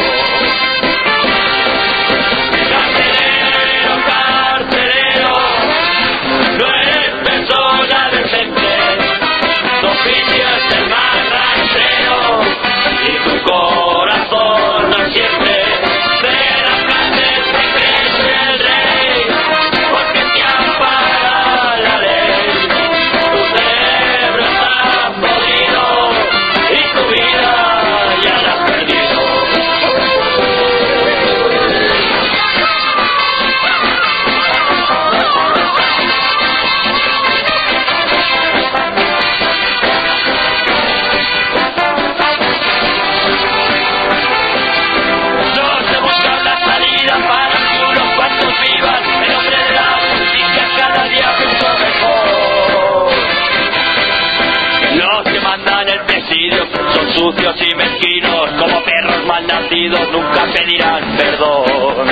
Speaker 8: Carcelero, carcelero, no eres persona decente, tu oficio es el más rastrero y tu corazón no siente. De las calles te crees el rey, porque te ampara la ley. Tu cerebro está podrido y tu vida ya la has perdido. No se busca la salida para que unos cuantos vivan, el hombre de la justicia cada día mucho mejor. Los que mandan el presidio son sucios y mezquinos, como perros mal nacidos nunca pedirán perdón.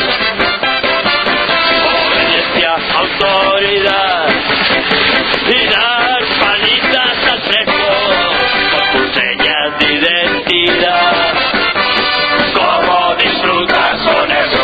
Speaker 8: Obediencia, autoridad y dar palitas al fresco con tus señas de identidad. ¿Cómo disfrutas con eso?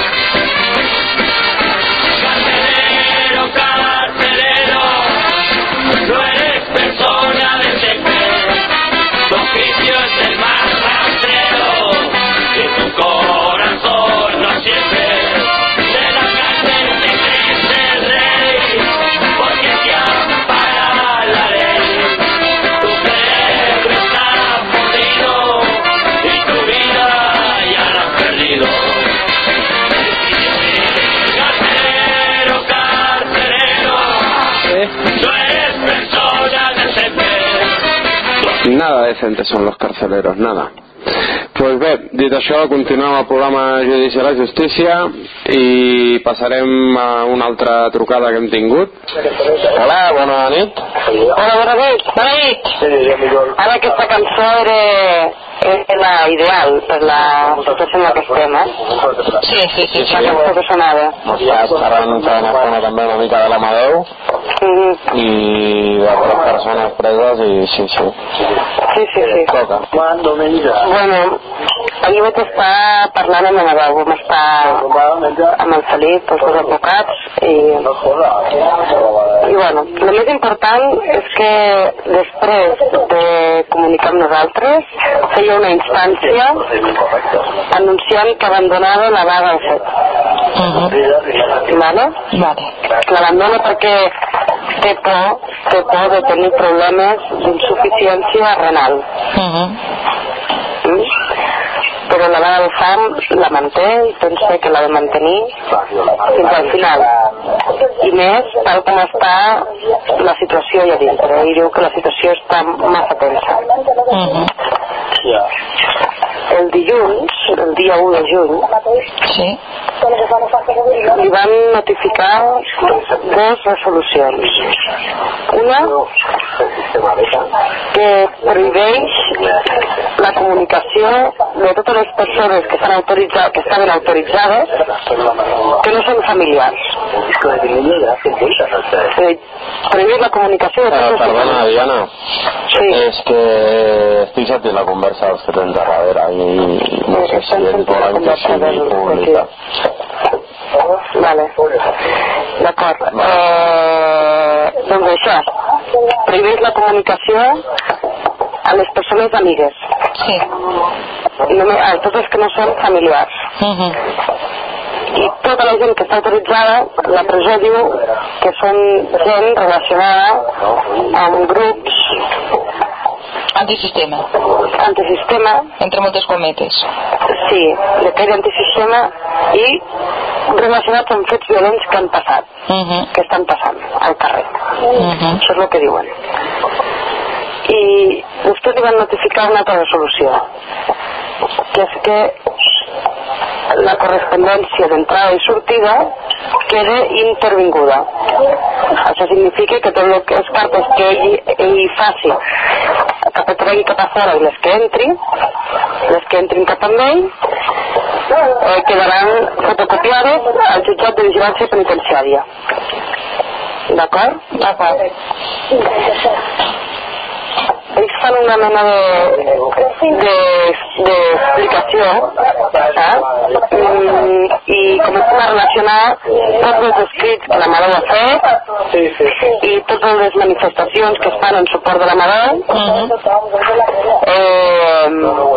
Speaker 8: Carcelero, carcelero, no eres persona decente, tu oficio es el más rastrero y tu corazón no siente. De la cárcel te crees el rey, porque te ampara la ley. Tu cerebro está podrido y tu vida ya la has perdido. Carcelero, carcelero, no eres persona decente.
Speaker 2: Nada decentes són los carceleros, nada. Pues bé, dit això, continuem el programa Judici a la Justícia i passarem a una altra trucada que hem tingut.
Speaker 6: Hola, bona nit. Hola, bona nit. Bona nit. Ara aquesta cançó era, era la ideal per la situació en la que estem, eh? Sí, sí, sí. La cançó que sonava.
Speaker 2: Estàs parlant també una mica de l'Amadeu i d'altres persones preses i sí, sí.
Speaker 6: Sí, sí, sí.
Speaker 2: Toca.
Speaker 6: Bueno, ahir vaig estar parlant amb l'Amadeu, vam estar amb el Felip, els dos advocats, i, i bueno, el més important és que després de comunicar amb nosaltres feia una instància anunciant que abandonava la vaga al fet. Uh-huh. Vale? Vale. L'abandona perquè té por, té por de tenir problemes d'insuficiència renal. Uh-huh. Mm? Però la vaga del fam la manté i pensa que l'ha de mantenir fins al final. I més, tal com està la situació allà dintre. I diu que la situació està massa tensa. Uh-huh. el dilluns, el dia u de juny,
Speaker 3: sí.
Speaker 6: li van notificar dues resolucions. Una que prohibeix la comunicació de totes les persones que estan autoritzades, que estaven autoritzades, que no són familiars. Eh, prohibir la comunicació de totes
Speaker 2: eh,
Speaker 6: les
Speaker 2: perdona, Diana.
Speaker 6: Sí.
Speaker 2: És que estic sentint la conversa dels que tens darrere i no sé si ells volen que sigui pública.
Speaker 6: Vale. D'acord. Eh, doncs això, prohibeix la comunicació a les persones amigues.
Speaker 3: Sí.
Speaker 6: Només, a tots els que no són familiars.
Speaker 3: Uh-huh.
Speaker 6: I tota la gent que està autoritzada, la presó diu que són gent relacionada amb grups
Speaker 3: antisistema.
Speaker 6: Antisistema.
Speaker 3: Entre moltes cometes.
Speaker 6: Sí, de que és antisistema i relacionats amb fets violents que han passat,
Speaker 3: uh-huh.
Speaker 6: que estan passant al carrer.
Speaker 3: Uh-huh.
Speaker 6: Això és el que diuen. I després li van notificar una altra resolució, que és que la correspondència d'entrada i sortida queda intervinguda. Això significa que tot el que les cartes que ell, ell faci cap a tregui cap a fora i les que entri, les que entrin cap amb ell, eh, quedaran fotocopiades al jutjat de vigilància penitenciària. D'acord?
Speaker 3: D'acord.
Speaker 6: Ells fan una mena de d'explicació eh? I comencen a relacionar tots els escrits que la Madeu ha fet i totes les manifestacions que es fan en suport de la Madeu. eh,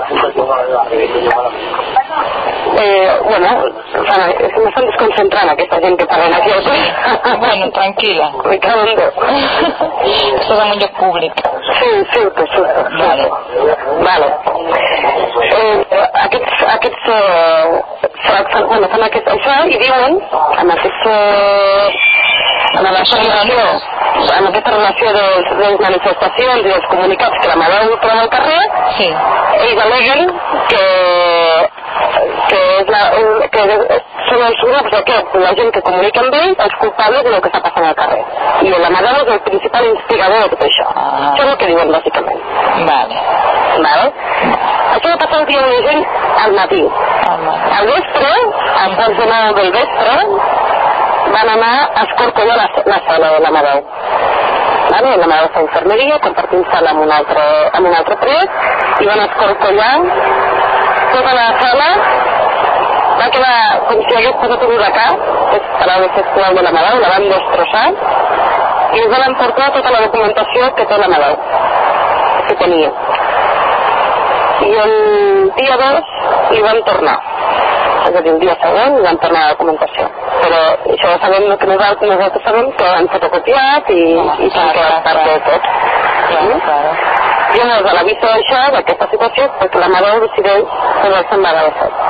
Speaker 6: eh, bueno, m'estan desconcentrant aquesta gent que parlen aquí.
Speaker 3: Bueno, tranquil·la.
Speaker 6: Me cago en Déu.
Speaker 3: Estàs en un lloc públic.
Speaker 6: Sí, surto, surto.
Speaker 3: Vale.
Speaker 6: Vale. Eh, aquests, aquests, eh, fan, bueno, fan aquest, això i diuen, amb aquests, eh, amb aquesta relació, amb aquesta relació de, de les manifestacions i dels comunicats que la Madeu troba al carrer,
Speaker 3: sí.
Speaker 6: Ells aleguen que, que, és la, que són els grups aquests, la gent que comunica amb ells, els culpables del que està passant al carrer. I la Madeu és el principal instigador de tot això.
Speaker 3: Ah.
Speaker 6: Això és el que diuen, bàsicament.
Speaker 3: Vale.
Speaker 6: Vale? Això va passar el dia de gent al matí. Al vespre, a quarts de nou del vespre, van anar a escorcollar la, la sala de la Madeu. Vale? La Madeu fa infermeria, compartint sala amb un altre, amb un altre pres, i van escorcollar tota la sala. Va quedar com si hagués passat un huracà, és paraules textuals de la Madeu, la van destrossar, i ens van emportar tota la documentació que té la Madeu, que tenia. I el dia dos li van tornar, és a dir, el dia següent li van tornar la documentació. Però això sabem que nosaltres, nosaltres sabem que han fotocopiat i, i s'han quedat part de tot. I llavors, a la vista d'això, d'aquesta situació, perquè la Madeu decideix posar-se en vaga de fet.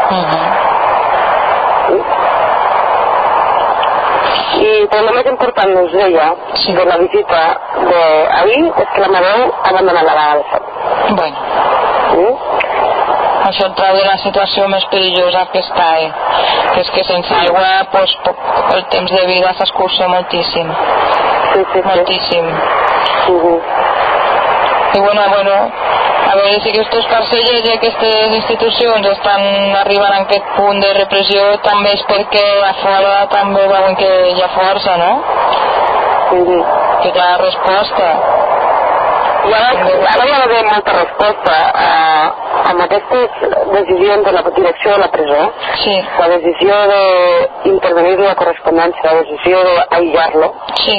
Speaker 6: I però el més important, us deia, de la visita d'ahir és que la Madeu ha abandonat la vaga de fet.
Speaker 3: Bueno.
Speaker 6: Mm?
Speaker 3: Això et trau de la situació més perillosa que està, eh? Que és que sense aigua pues, el temps de vida s'escurça moltíssim.
Speaker 6: Sí, sí, sí.
Speaker 3: Moltíssim.
Speaker 6: Uh-huh.
Speaker 3: I bueno, bueno, a veure si aquests carcellers i aquestes institucions estan arribant a aquest punt de repressió també és perquè a fora també veuen que hi ha força, no?
Speaker 6: Uh-huh.
Speaker 3: Que hi ha resposta.
Speaker 6: I ara, ara hi ha d'haver molta resposta a, amb aquestes decisions de la direcció de la presó. Sí. La decisió d'intervenir la correspondència, la decisió d'aïllar-lo.
Speaker 3: Sí.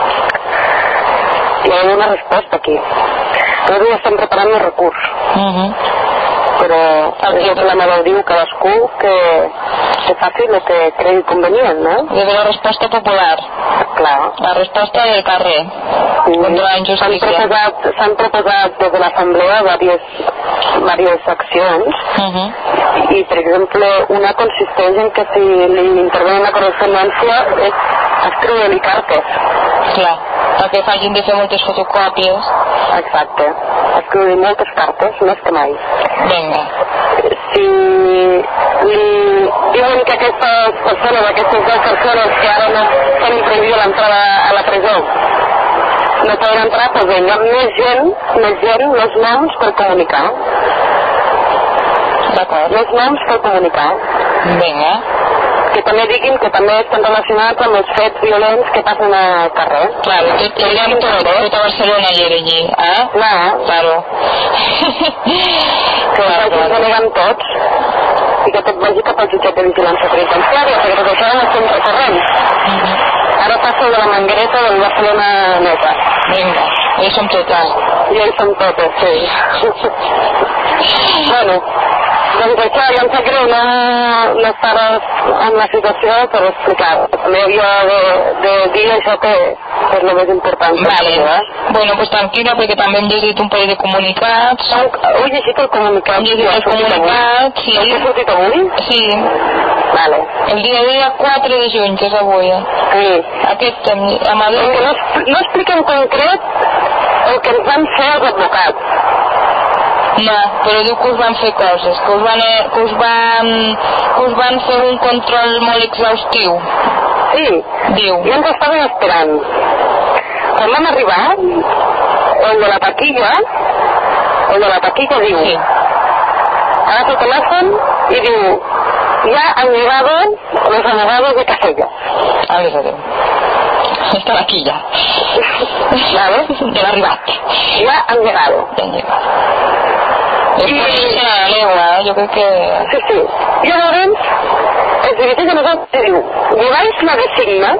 Speaker 6: Hi ha d'haver una resposta aquí. Nosaltres estem preparant un recurs. Uh-huh. Però el que la Madeu diu cadascú que, que faci el que cregui convenient, no?
Speaker 3: Hi ha d'haver la resposta popular.
Speaker 6: Clar.
Speaker 3: La resposta del carrer.
Speaker 6: Mm.
Speaker 3: Contra la injustícia.
Speaker 6: S'han proposat, s'han proposat des de l'Assemblea diverses accions. Uh-huh. I, per exemple, una consisteix en que si li intervenen la correspondència és escriure-li cartes.
Speaker 3: Clar, perquè facin de fer moltes fotocòpies.
Speaker 6: Exacte. Escriure moltes cartes, més que mai.
Speaker 3: Vinga.
Speaker 6: si li diuen que aquestes persones, aquestes dues persones que ara no tenen prohibida l'entrada a la presó, no poden entrar, doncs vinga, més gent, més gent, més noms per comunicar.
Speaker 3: D'acord.
Speaker 6: Més noms per comunicar.
Speaker 3: Vinga.
Speaker 6: Que també diguin que també estan relacionats amb els fets violents que passen al carrer.
Speaker 3: Claro, tot, tot, tot, tot a Barcelona hi era allí, eh?
Speaker 6: Clar.
Speaker 3: Claro.
Speaker 6: Que els vagin denegant tots i que tot vagi cap al jutjat de vigilància penitenciària, perquè tot això no estem recorrent. Uh-huh. Ara passa de la manguereta del Barcelona neta.
Speaker 3: Vinga, ja hi som totes.
Speaker 6: Ja hi som totes, sí. Bueno, doncs això, ja em sap greu no, no estar en la situació per explicar. També havia de, de dir això que és el més important.
Speaker 3: Vale. Eh? Bueno, pues tranquil·la, perquè també hem llegit un parell de comunicats.
Speaker 6: Heu llegit el comunicat?
Speaker 3: Hem llegit el comunicat, sí.
Speaker 6: El que ha sortit avui?
Speaker 3: Sí.
Speaker 6: Vale.
Speaker 3: El dia dia quatre de juny, que és avui. Eh?
Speaker 6: Sí.
Speaker 3: Aquest, Amadeu...
Speaker 6: No, no explica en concret el que ens van fer els advocats.
Speaker 3: No, però diu que us van fer coses, que us van, que us van, que us van fer un control molt exhaustiu.
Speaker 6: Sí,
Speaker 3: diu.
Speaker 6: I ens estaven esperant. Quan vam arribar, el de la taquilla, el de la taquilla diu, sí. Agafa el telèfon i diu, ya han llegado los abogados de Casella.
Speaker 3: Ah, les adeu. Están aquí ya.
Speaker 6: ¿Vale?
Speaker 3: Ya han arribat.
Speaker 6: Ya han llegado.
Speaker 3: Ya han llegado. I... És una legua, eh? Jo crec que...
Speaker 6: Sí, sí. I llavors, els dirigents de nosaltres diu, lleváis la designa?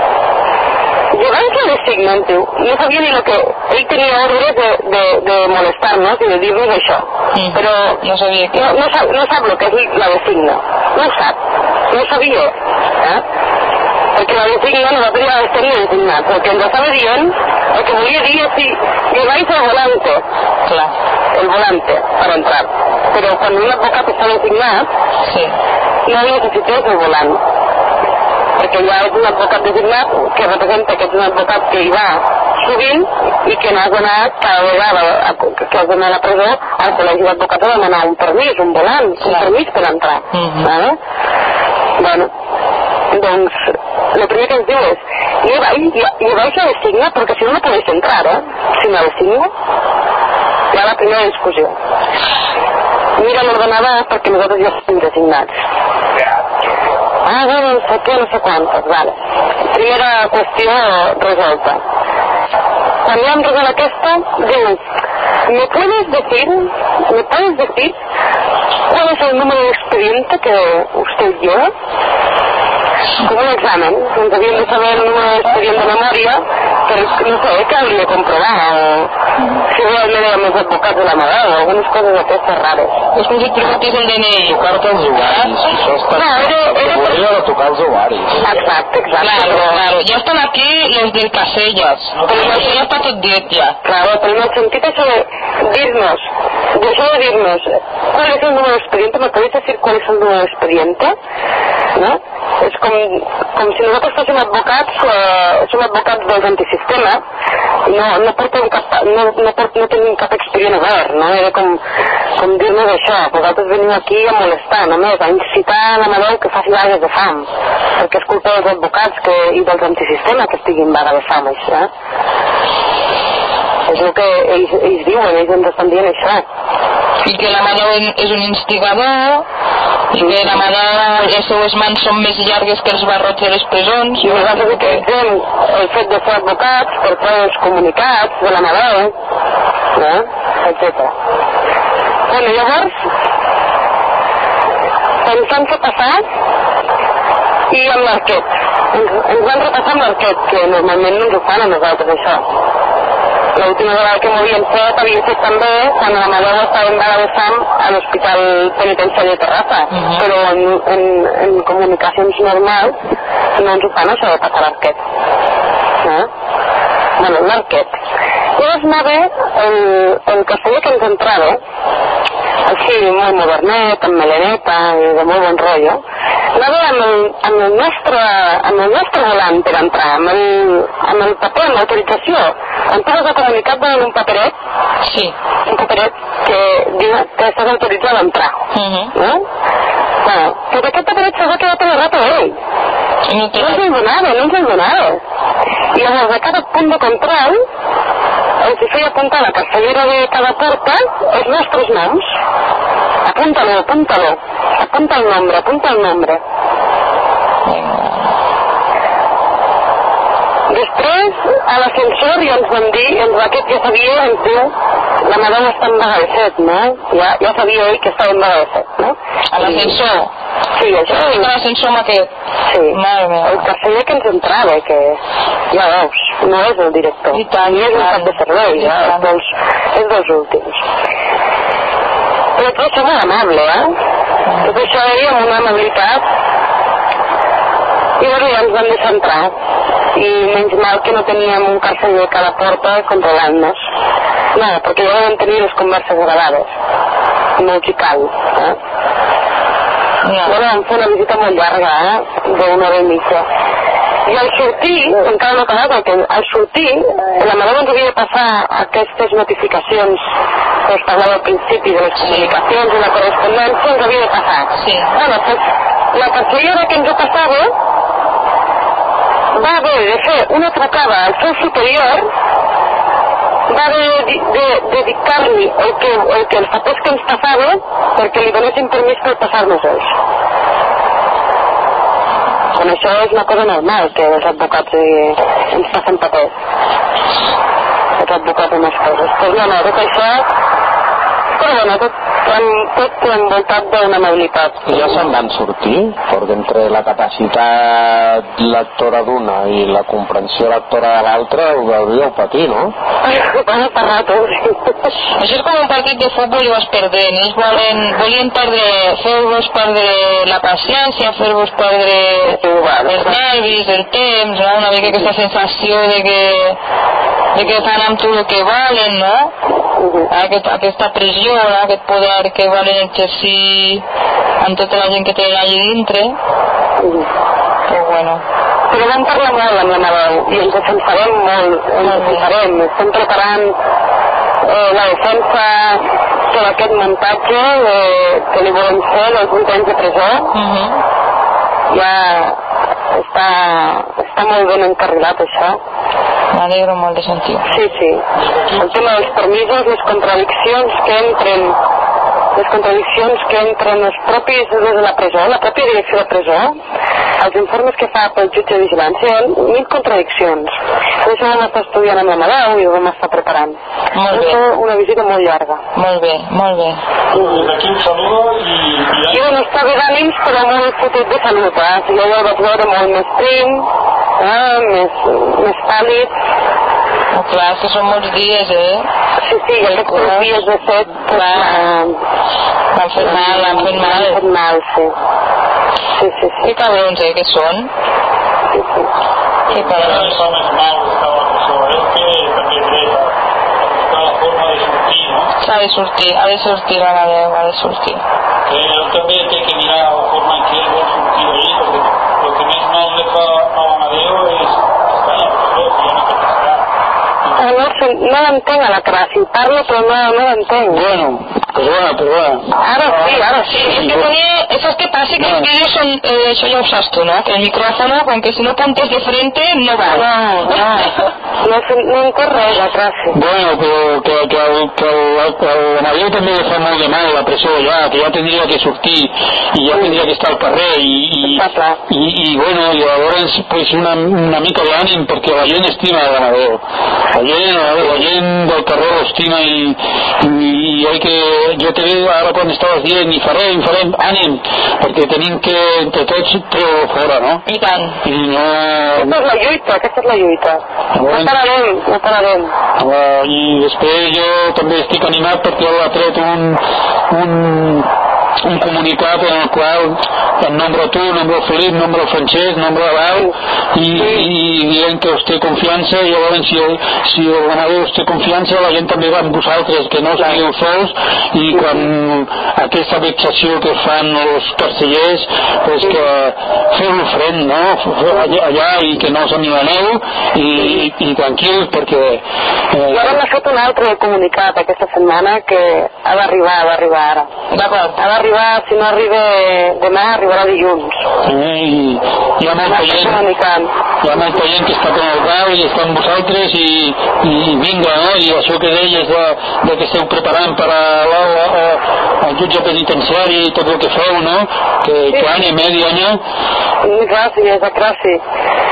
Speaker 6: Lleváis la designa, en diu. No sabia ni lo que... Ell tenia ordres de, de, de molestar-nos i de dir-nos això. Mm. Però...
Speaker 3: No sabia que...
Speaker 6: No, no, sap, no sap lo que és la designa. No ho sap. No ho sabia. Eh? Perquè la designa nosaltres ja els tenim designats. El que ens estava dient, el que volia dir és si lleváis el volante.
Speaker 3: Clar.
Speaker 6: El volante para entrar. Pero cuando un advocat está designat, sí. No necessites el volant. Perquè ja és un advocat designat que representa que és un advocat que hi va sovint i que no has d'anar cada vegada que has d'anar a la presó al col·legi d'advocats a demanar un permís, un volant, un permís per entrar. Uh-huh. ¿Vale? Bueno, doncs, el primer que ens diu és lleváis la designa perquè si no no podéis entrar, eh? Sin la designa ja la primera discussió. Mira l'ordenador perquè nosaltres ja estem designats. Ah, bueno, no sé què, no sé quantes, vale. Primera qüestió resolta. Quan ja em resol aquesta, diu, ¿me puedes decir, me puedes decir cuál es el número de expediente que usted lleva? Com un examen, ens havíem de saber el número d'expedient de memòria, però no sé, que hauria de comprovar, o si realment érem els advocats de l'Amadeu, o algunes coses d'aquestes rares.
Speaker 3: És com si et preguntis el D N I.
Speaker 5: Tocar-te els ovaris, això està...
Speaker 6: No, era... era per...
Speaker 5: Hauria de tocar els ovaris.
Speaker 6: Exacte, exacte.
Speaker 3: Claro, claro, ja estan aquí los del Casellas, però això ja està tot dit ja.
Speaker 6: Claro, però en el sentit això de dir-nos, d'això de dir-nos, ¿cuál es el número de expediente? ¿Me podéis decir cuál es el número de expediente? ¿No? És com, com si nosaltres fóssim advocats, eh, som advocats dels antisistema i no, no, portem cap, no, no, port, no tenim cap expedient obert, no? Era com, com dir-nos això, vosaltres veniu aquí a molestar, només, a incitar l'Amadeu que faci vagues de fam, perquè és culpa dels advocats que, i dels antisistema que estiguin vaga de fam, això. És el que ells, ells diuen, ells ens estan dient això.
Speaker 3: I que l'Amadeu és un instigador, i que l'Amadeu, les seues mans són més llargues que els barrots de les presons.
Speaker 6: I nosaltres utilitzem el fet de ser advocats per fer els comunicats de l'Amadeu, eh? etcètera. Bueno, llavors, pensant què passar, i amb l'arquet. Ens, ens van repassar amb l'arquet, que normalment no ens ho fan a nosaltres, això. L'última vegada que m'ho havien fet havia fet també quan l'Amadeu estava en vaga de fam a l'Hospital Penitenciari de Terrassa, uh-huh. Però en, en, en comunicacions normals no ens ho fan això de passar l'arquet. Eh? Bueno, l'arquet. Llavors anava el, el casteller que ens entrava, així molt modernet, amb meleneta i de molt bon rotllo, anava amb el, amb el nostre amb el nostre volant per entrar, amb el, amb el paper, amb l'autorització. Quan tu vas a comunicat donen un paperet,
Speaker 3: sí.
Speaker 6: un paperet que diu que estàs autoritzat a entrar.
Speaker 3: Uh-huh.
Speaker 6: No? Bueno, però aquest paperet s'ha quedat tot el rato a ell. No ens el donava, no ens el donava. I llavors a cada punt de control els feia apuntar a la carcellera de cada porta els nostres noms. Apunta-lo, apunta-lo, apunta el nombre, apunta el nombre. Després, a l'ascensor ja ens van dir, ens aquest ja sabia, ens diu, la madona està en vaga de set, no? Ja, ja sabia ell que estava en vaga de set, no?
Speaker 3: A l'ascensor?
Speaker 6: Sí, això
Speaker 3: és... A l'ascensor amb aquest?
Speaker 6: Sí, el carceller que ens entrava, que ja veus, no és el director,
Speaker 3: I tant,
Speaker 6: ni és el cap de servei, ja, doncs, és dels últims. Però tot això molt amable, eh? Tot això ell amb una amabilitat, i bueno, ja ens van deixar entrar. I menys mal que no teníem un carceller a cada porta controlant-nos. No, perquè ja vam tenir les converses gravades. Musical, eh? No. Bueno, vam fer una visita molt llarga, eh? D'una hora i mitja. I al sortir, encara no ha acabat, perquè al sortir, la madona ens havia de passar aquestes notificacions que es parlava al principi de les comunicacions i la correspondència, ens havia de passar. Sí. Bueno, pues, la carcellera que ens ho passava va haver de fer una trucada al seu superior, va haver de, de, de dictar-li el que, el que els papers que ens passava perquè li donessin permís per passar-nos ells. Bueno, això és una cosa normal, que els advocats eh, ens passen papers. Els advocats en les coses. Pues no, no, tot això... Però bueno, tot, tot envoltat d'una amabilitat.
Speaker 2: I ja se'n van sortir? Perquè entre la capacitat lectora d'una i la comprensió lectora de l'altra ho hauríeu patir, no?
Speaker 6: Van a parlar tots.
Speaker 3: Això és com un partit de futbol i vas perdent. Ells volen, volien perdre, fer-vos perdre la paciència, fer-vos perdre els nervis, el temps, no? Una mica aquesta sensació de que, de que fan amb tu el que valen, no? Aquest, aquesta pressió, no? Aquest poder que volen exercir amb tota la gent que tenen allà dintre. Però bueno.
Speaker 6: Però vam parlar molt amb la Mabel i ens defensarem molt, ens defensarem. Estem preparant eh, la defensa tot aquest muntatge eh, que li volem fer dels vuit anys de presó. Uh-huh. Ja està, està molt ben encarrilat això.
Speaker 3: M'alegro molt de sentir.
Speaker 6: Sí, sí. El tema dels permisos, les contradiccions que entren, les contradiccions que entren els propis des de la presó, la pròpia direcció de presó, els informes que fa pel jutge de vigilància, mil contradiccions. Per això vam estar estudiant amb la Madau i ho vam estar preparant.
Speaker 3: Molt bé.
Speaker 6: Una visita molt llarga.
Speaker 3: Molt bé, molt bé.
Speaker 5: Aquí un saludo i...
Speaker 6: I bueno, està bé d'ànims, però molt fotit de salut, eh? Jo ja el vaig veure molt més prim, eh? més, més pàl·lid.
Speaker 3: Oh, clar, que són molts dies, eh?
Speaker 6: Sí, sí, i aquests tres dies de fet,
Speaker 3: clar, m'han fet mal, m'han fet mal.
Speaker 6: M'han fet mal, sí. Sí, sí, sí.
Speaker 3: Que cabrons, eh, que són?
Speaker 6: Sí, sí.
Speaker 3: Que cabrons.
Speaker 5: Això més mal estava la presó, és que també dreta, buscar la forma de sortir, no?
Speaker 3: S'ha de sortir, ha de sortir la Nadeu, ha de sortir.
Speaker 5: Eh, ell també té que mirar la forma en què ell vol sortir d'ahir, perquè el que més mal li fa a la Nadeu és estar en la presó, que ja no té que estar.
Speaker 6: No, no l'entenc a la cara, si parlo però no, no l'entenc.
Speaker 4: Bueno, perdona, perdona.
Speaker 6: Ara sí, ara sí.
Speaker 3: Es que tenía, eso es que pasa que los vídeos son, eh, eso ya usas tú, ¿no? Que el micrófono, aunque si no apuntes de frente, no va.
Speaker 6: No, no, no, no en corre la classe.
Speaker 4: Bueno, però que, que, el, que el, el, el Madrid també li fa molt de mal la presó ja, que ja tindria que sortir i ja tindria que estar al carrer i, i, i, i bueno, i llavors pues una, una mica d'ànim perquè la gent estima a l'Amadeu. La gent, la gent del carrer l'estima i, i, i hay que, jo te dic ara quan estaves dient i farem, farem, ànim, perquè tenim que entre tots treure fora, no?
Speaker 3: I tant.
Speaker 4: I no...
Speaker 6: Aquesta és la lluita, aquesta és la lluita. No pararem, no pararem.
Speaker 4: Uh, I després jo també estic animat perquè l'ha tret un, un,
Speaker 5: un comunicat en el qual em nombro tu, nombro Felip, nombro Francesc, nombro Abel i, i dient que us té confiança i llavors si, si el ganador us té confiança la gent també va amb vosaltres, que no estigueu sols i quan aquesta vexació que fan els carcellers pues que feu-lo front, no? Allà, allà i que no us animaneu i, i tranquils perquè eh...
Speaker 6: jo ara m'he fet un altre comunicat aquesta setmana que ha d'arribar, ha d'arribar ara d'acord, ha d'arribar, si no arriba demà arribarà dilluns
Speaker 5: eh, i hi ha molta gent hi ha molta gent que està con el grau i està amb vosaltres i, i, i vinga, no? I això que deies de, de que esteu preparant per a la, la, la, el jutge penitenciari i tot el que feu, no? Que, sí. Que any i medi any
Speaker 6: gràcies, gràcies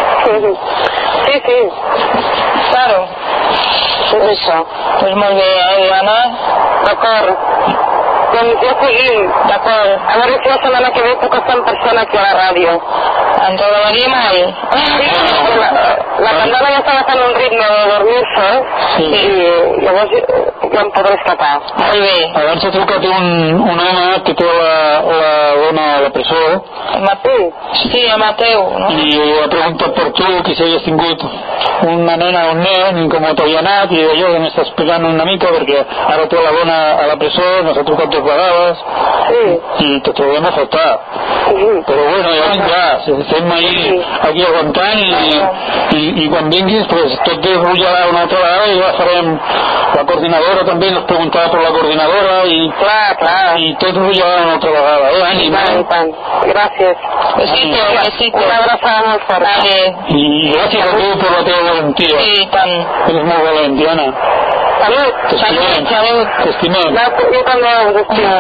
Speaker 6: sí, sí claro és això
Speaker 3: pues molt bé, eh, Diana?
Speaker 6: D'acord. Doncs ja seguim. D'acord. A veure si la setmana que ve puc estar en persona aquí a la ràdio.
Speaker 3: Ens ho demanaria mai.
Speaker 6: Sí, la, la Candela ja està agafant un ritme de dormir-se sí. I llavors ja em podré escapar.
Speaker 3: Molt bé.
Speaker 5: Abans ha trucat un, un home que té la, la dona a la presó.
Speaker 3: El Mateu? Sí, el Mateu, no?
Speaker 5: I ha preguntat per tu que si havies tingut una nena o un nen i com t'havia anat i allò que m'està explicant una mica perquè ara té la dona a la presó, nos ha trucat dos vegades sí. I te trobem a faltar sí. Però bueno, ja vindràs estem ahí, sí. Aquí aguantant i, i, i quan vinguis pues, tot desrullarà una altra vegada i ja farem la coordinadora també ens preguntava per la coordinadora i,
Speaker 6: clar, clar.
Speaker 5: I tot rullarà una altra vegada eh? Ànim,
Speaker 6: tant, tant. Gràcies
Speaker 3: besito, besito.
Speaker 6: Una abraçada molt forta
Speaker 5: i gràcies a tu per la teva valentia
Speaker 3: sí, tant.
Speaker 5: Eres molt valent, Diana.
Speaker 6: Salut,
Speaker 5: salut,
Speaker 3: salut.
Speaker 5: T'estimem.
Speaker 6: Jo també us estimo.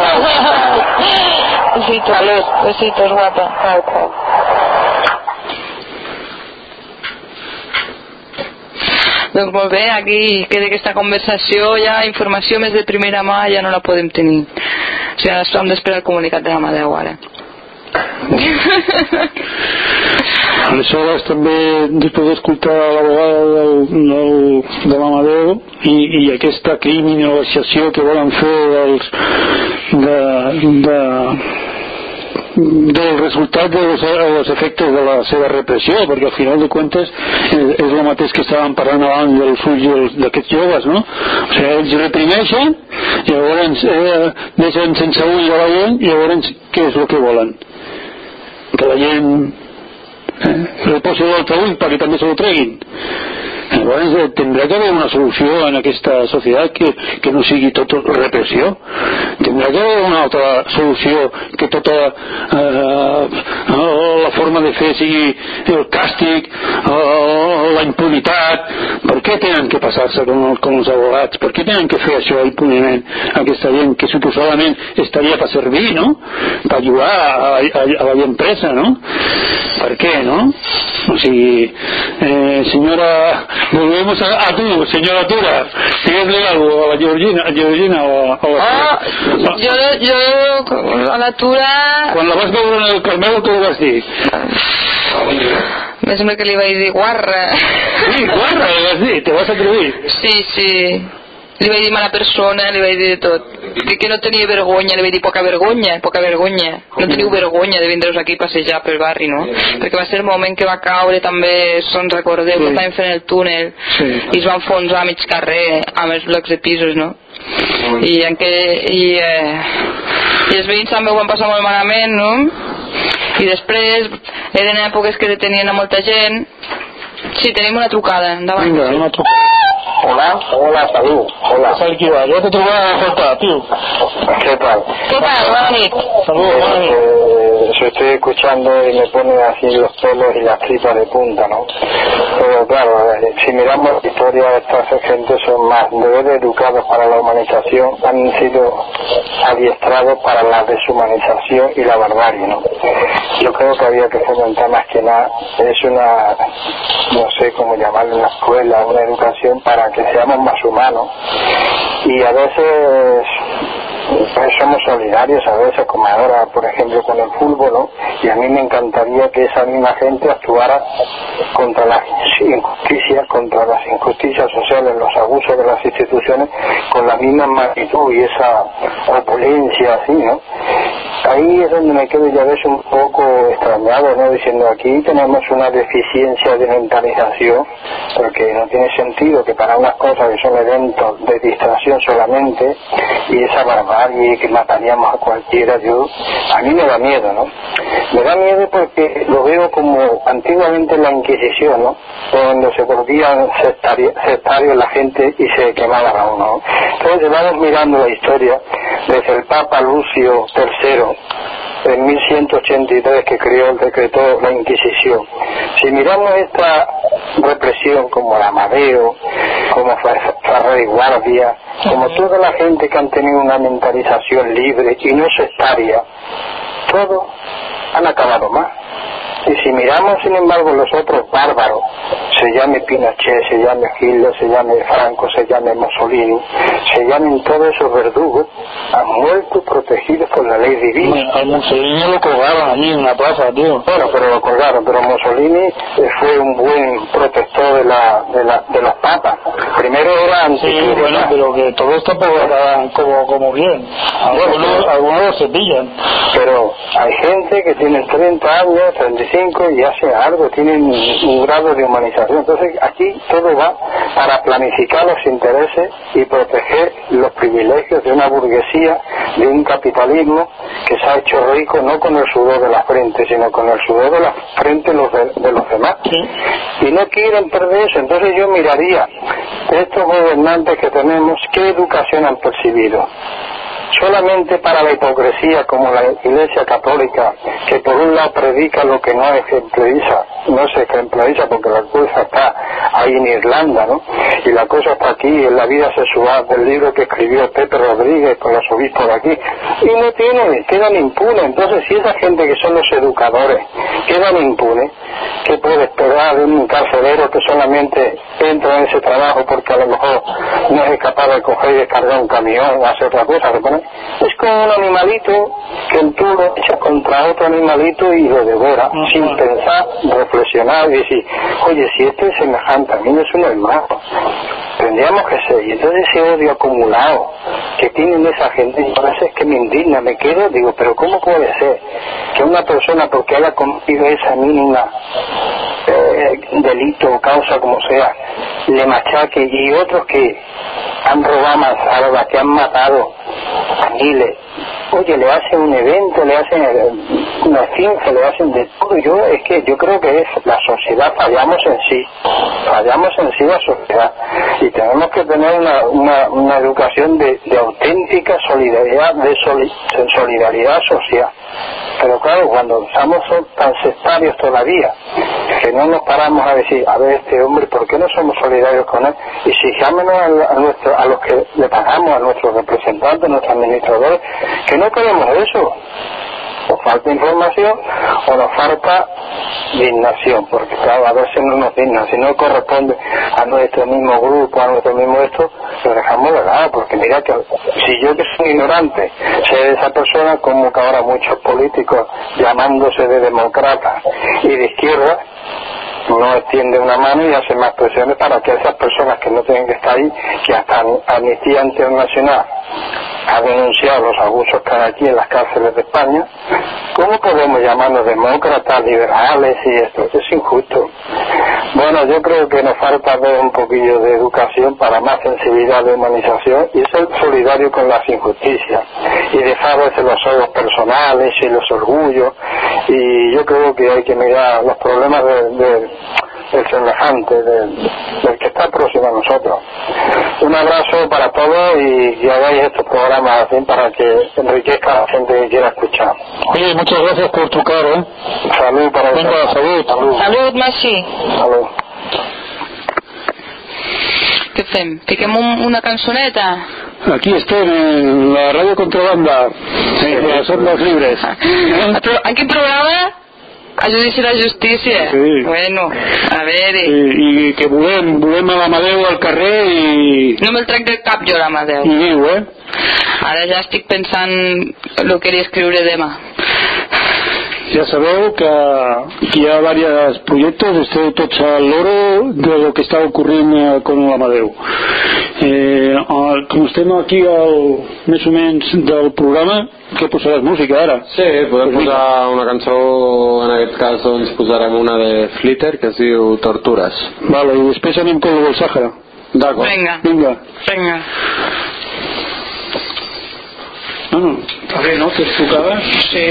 Speaker 3: Besitos, salut, besitos, guapa.
Speaker 6: Chao, chao.
Speaker 3: Doncs molt bé, aquí queda aquesta conversació, ja informació més de primera mà ja no la podem tenir. O sigui, ara hem d'esperar el comunicat de l'Amadeu ara.
Speaker 4: Aleshores també després d'escoltar l'abogada del, del, de l'Amadeu i, i aquesta criminalització que volen fer dels, de, de, del resultat dels de efectes de la seva repressió, perquè al final de comptes és, és el mateix que estàvem parlant abans dels ulls d'aquests joves, no? O sigui, ells reprimeixen i llavors eh, deixen sense ulls a la gent i llavors què és el que volen? Que la gent eh, li posi l'altre ull perquè també se lo treguin. Llavors eh, tindrà que haver una solució en aquesta societat que, que no sigui tot repressió. Tindrà que haver una altra solució que tota eh, la forma de fer sigui el càstig, eh, la impunitat. Per què tenen que passar-se com, com els abogats? Per què tenen que fer això impuniment aquesta gent que suposadament estaria per servir, no? Per ajudar a, a, a la gent presa, no? Per què, no? O sigui, eh, senyora, volvemos a, a tu, senyora Tura, digues-li alguna cosa a la Georgina, a Georgina o a, a la...
Speaker 3: Oh, jo, jo, a la Tura...
Speaker 4: Quan la vas veure en el Carmelo, què li vas dir?
Speaker 3: Me sembla que li vaig dir guarra.
Speaker 4: Sí, guarra, li vas dir, te vas atrevir.
Speaker 3: Sí, sí. Li vaig dir mala persona, li vaig dir de tot. Que, que no tenia vergonya, li vaig dir poca vergonya, poca vergonya. No teniu vergonya de vindre's aquí a passejar pel barri, no? Perquè va ser el moment que va caure també, si ens recordeu, sí. Que estàvem fent el túnel sí. I es va enfonsar a mig carrer amb els blocs de pisos, no? I, en que, i, eh, i els veïns també ho van passar molt malament, no? I després eren èpoques que detenien a molta gent. Sí, tenim una trucada, endavant.
Speaker 5: Vinga, una trucada.
Speaker 9: Hola, hola, salud, hola.
Speaker 5: Sal aquí va, yo te trobaba a faltar, tío.
Speaker 9: ¿Qué tal?
Speaker 3: ¿Qué tal? Buenas noches.
Speaker 9: Saludos, buenas noches. Eh, estoy escuchando y me pone así los pelos y las tripas de punta, ¿no? Pero claro, si miramos la historia de estas gente son más de ver educados para la humanización, han sido adiestrados para la deshumanización y la barbarie, ¿no? Yo creo que había que fomentar más que nada, es una, no sé cómo llamarlo, una escuela, una educación para que seamos más humanos y a veces pues somos solidarios a veces, como ahora por ejemplo con el fútbol, ¿no? Y a mí me encantaría que esa misma gente actuara contra las injusticias, contra las injusticias sociales, los abusos de las instituciones con la misma magnitud y esa opulencia así, ¿no? ahí es donde me quedo ya a veces un poco extrañado, ¿no? Diciendo, aquí tenemos una deficiencia de mentalización, porque no tiene sentido que para unas cosas que son eventos de distracción solamente, y esa barbarie que mataríamos a cualquiera, yo, a mí me da miedo, ¿no? Me da miedo porque lo veo como antiguamente en la Inquisición, ¿no? Cuando se volvían sectarios, sectarios la gente y se quemaban a uno, ¿no? Entonces vamos mirando la historia desde el Papa Lucio tercero en mil ciento ochenta y tres, que creó, decretó la Inquisición. Si miramos esta represión como el Amadeo, como Ferrer y Guardia, como toda la gente que han tenido una mentalización libre y no sectaria, todos han acabado más. Y si miramos, sin embargo, los otros bárbaros, se llame Pinochet, se llame Hitler, se llame Franco, se llame Mussolini, se llamen todos esos verdugos, han muerto protegidos por la ley divina.
Speaker 5: Al Mussolini lo colgaron allí en la plaza, tío.
Speaker 9: Bueno, pero lo colgaron, pero Mussolini eh, fue un buen protector de la de, la, de los papas. Primero era anti.
Speaker 5: Sí, bueno, pero que todo esto como, como bien. Algunos, bueno, algunos lo cepillan.
Speaker 9: Pero hay gente que tiene treinta años, treinta y cinco y hace algo, tienen un grado de humanización. Entonces aquí todo va para planificar los intereses y proteger los privilegios de una burguesía, de un capitalismo que se ha hecho rico no con el sudor de la frente, sino con el sudor de la frente de los, de, de los demás. ¿Sí? Y no quieren perder eso. Entonces yo miraría estos gobernantes que tenemos, ¿qué educación han percibido? Solamente para la hipocresía, como la Iglesia Católica, que por un lado predica lo que no ejemplariza, no se ejemplariza porque la cosa está ahí en Irlanda, ¿no? Y la cosa está aquí en la vida sexual del libro que escribió Pepe Rodríguez con los obispos de aquí, y no tienen, quedan impunes. Entonces, si esa gente que son los educadores quedan impunes, ¿qué puede esperar de un carcelero que solamente entra en ese trabajo porque a lo mejor no es capaz de coger y descargar un camión o hacer otra cosa? Es como un animalito que tú lo echas contra otro animalito y lo devora, uh-huh, sin pensar, reflexionar y decir, oye, si este es semejante a mí, no es un hermano, tendríamos que ser. Y entonces ese odio acumulado que tienen esa gente, y a veces que me indigna, me quedo, digo, pero ¿cómo puede ser que una persona, porque haya cometido esa mínima eh, delito o causa como sea, le machaque, y otros que han robado manzanas, que han matado a miles, oye, le hacen un evento, le hacen una ciencia, le hacen de todo? Yo es que yo creo que es la sociedad, fallamos en sí, fallamos en sí la sociedad, y tenemos que tener una, una, una educación de, de auténtica solidaridad, de soli, solidaridad social. Pero claro, cuando estamos tan sectarios todavía, que no nos paramos a decir, a ver, este hombre, ¿por qué no somos solidarios con él? Y fijámonos a, a, nuestro, a los que le pagamos, a nuestros representantes, a nuestros administradores, que no queremos eso. Nos falta información o nos falta dignación, porque claro, a veces no nos digna, si no corresponde a nuestro mismo grupo, a nuestro mismo esto, lo dejamos de lado, porque mira que si yo que soy ignorante sé de esa persona, como que ahora muchos políticos llamándose de demócratas y de izquierda no extiende una mano y hace más presiones para que esas personas que no tienen que estar ahí, que hasta Amnistía Internacional ha denunciado los abusos que hay aquí en las cárceles de España, ¿cómo podemos llamarnos demócratas, liberales y esto? Es injusto. Bueno, yo creo que nos falta ver un poquillo de educación para más sensibilidad de humanización y ser solidario con las injusticias y dejar a veces los odios personales y los orgullos, y yo creo que hay que mirar los problemas de, de del semejante, del, del que está próximo a nosotros. Un abrazo para todos y que hagáis estos programas así para que enriquezca a la gente que quiera escuchar.
Speaker 5: Oye, muchas gracias por tu caro, ¿eh?
Speaker 9: Salud para
Speaker 5: Venga,
Speaker 9: usted.
Speaker 5: salud.
Speaker 3: Salud, salud Maxi.
Speaker 9: Salud.
Speaker 3: Què fem? Fiquem un, una cançoneta?
Speaker 4: Aquí estem en la Radio Contrabanda, en las ondas libres.
Speaker 3: En quin programa? A Judici la Justícia.
Speaker 4: Sí.
Speaker 3: Bueno, a veure.
Speaker 4: I, i que volem, volem a l'Amadeu al carrer i...
Speaker 3: No me'l trec del cap jo, l'Amadeu.
Speaker 4: I diu, eh?
Speaker 3: Ara ja estic pensant el que li escriuré demà.
Speaker 4: ja sabeu que, que hi ha diversos projectes, esteu tots al loro de lo que està ocorrint con l'Amadeu. Eh, com estem aquí al, més o menys del programa, què posaràs música ara?
Speaker 2: Sí, podem pues posar una cançó, en aquest cas doncs posarem una de Flitter que es diu Tortures.
Speaker 4: Vale, i després anem con lo del Sàhara.
Speaker 2: D'acord.
Speaker 3: Vinga.
Speaker 4: Vinga.
Speaker 3: Vinga.
Speaker 4: No, no, està bé, no? Que es tocava?
Speaker 3: Sí.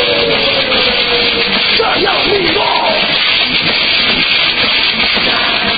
Speaker 1: Soy amigo.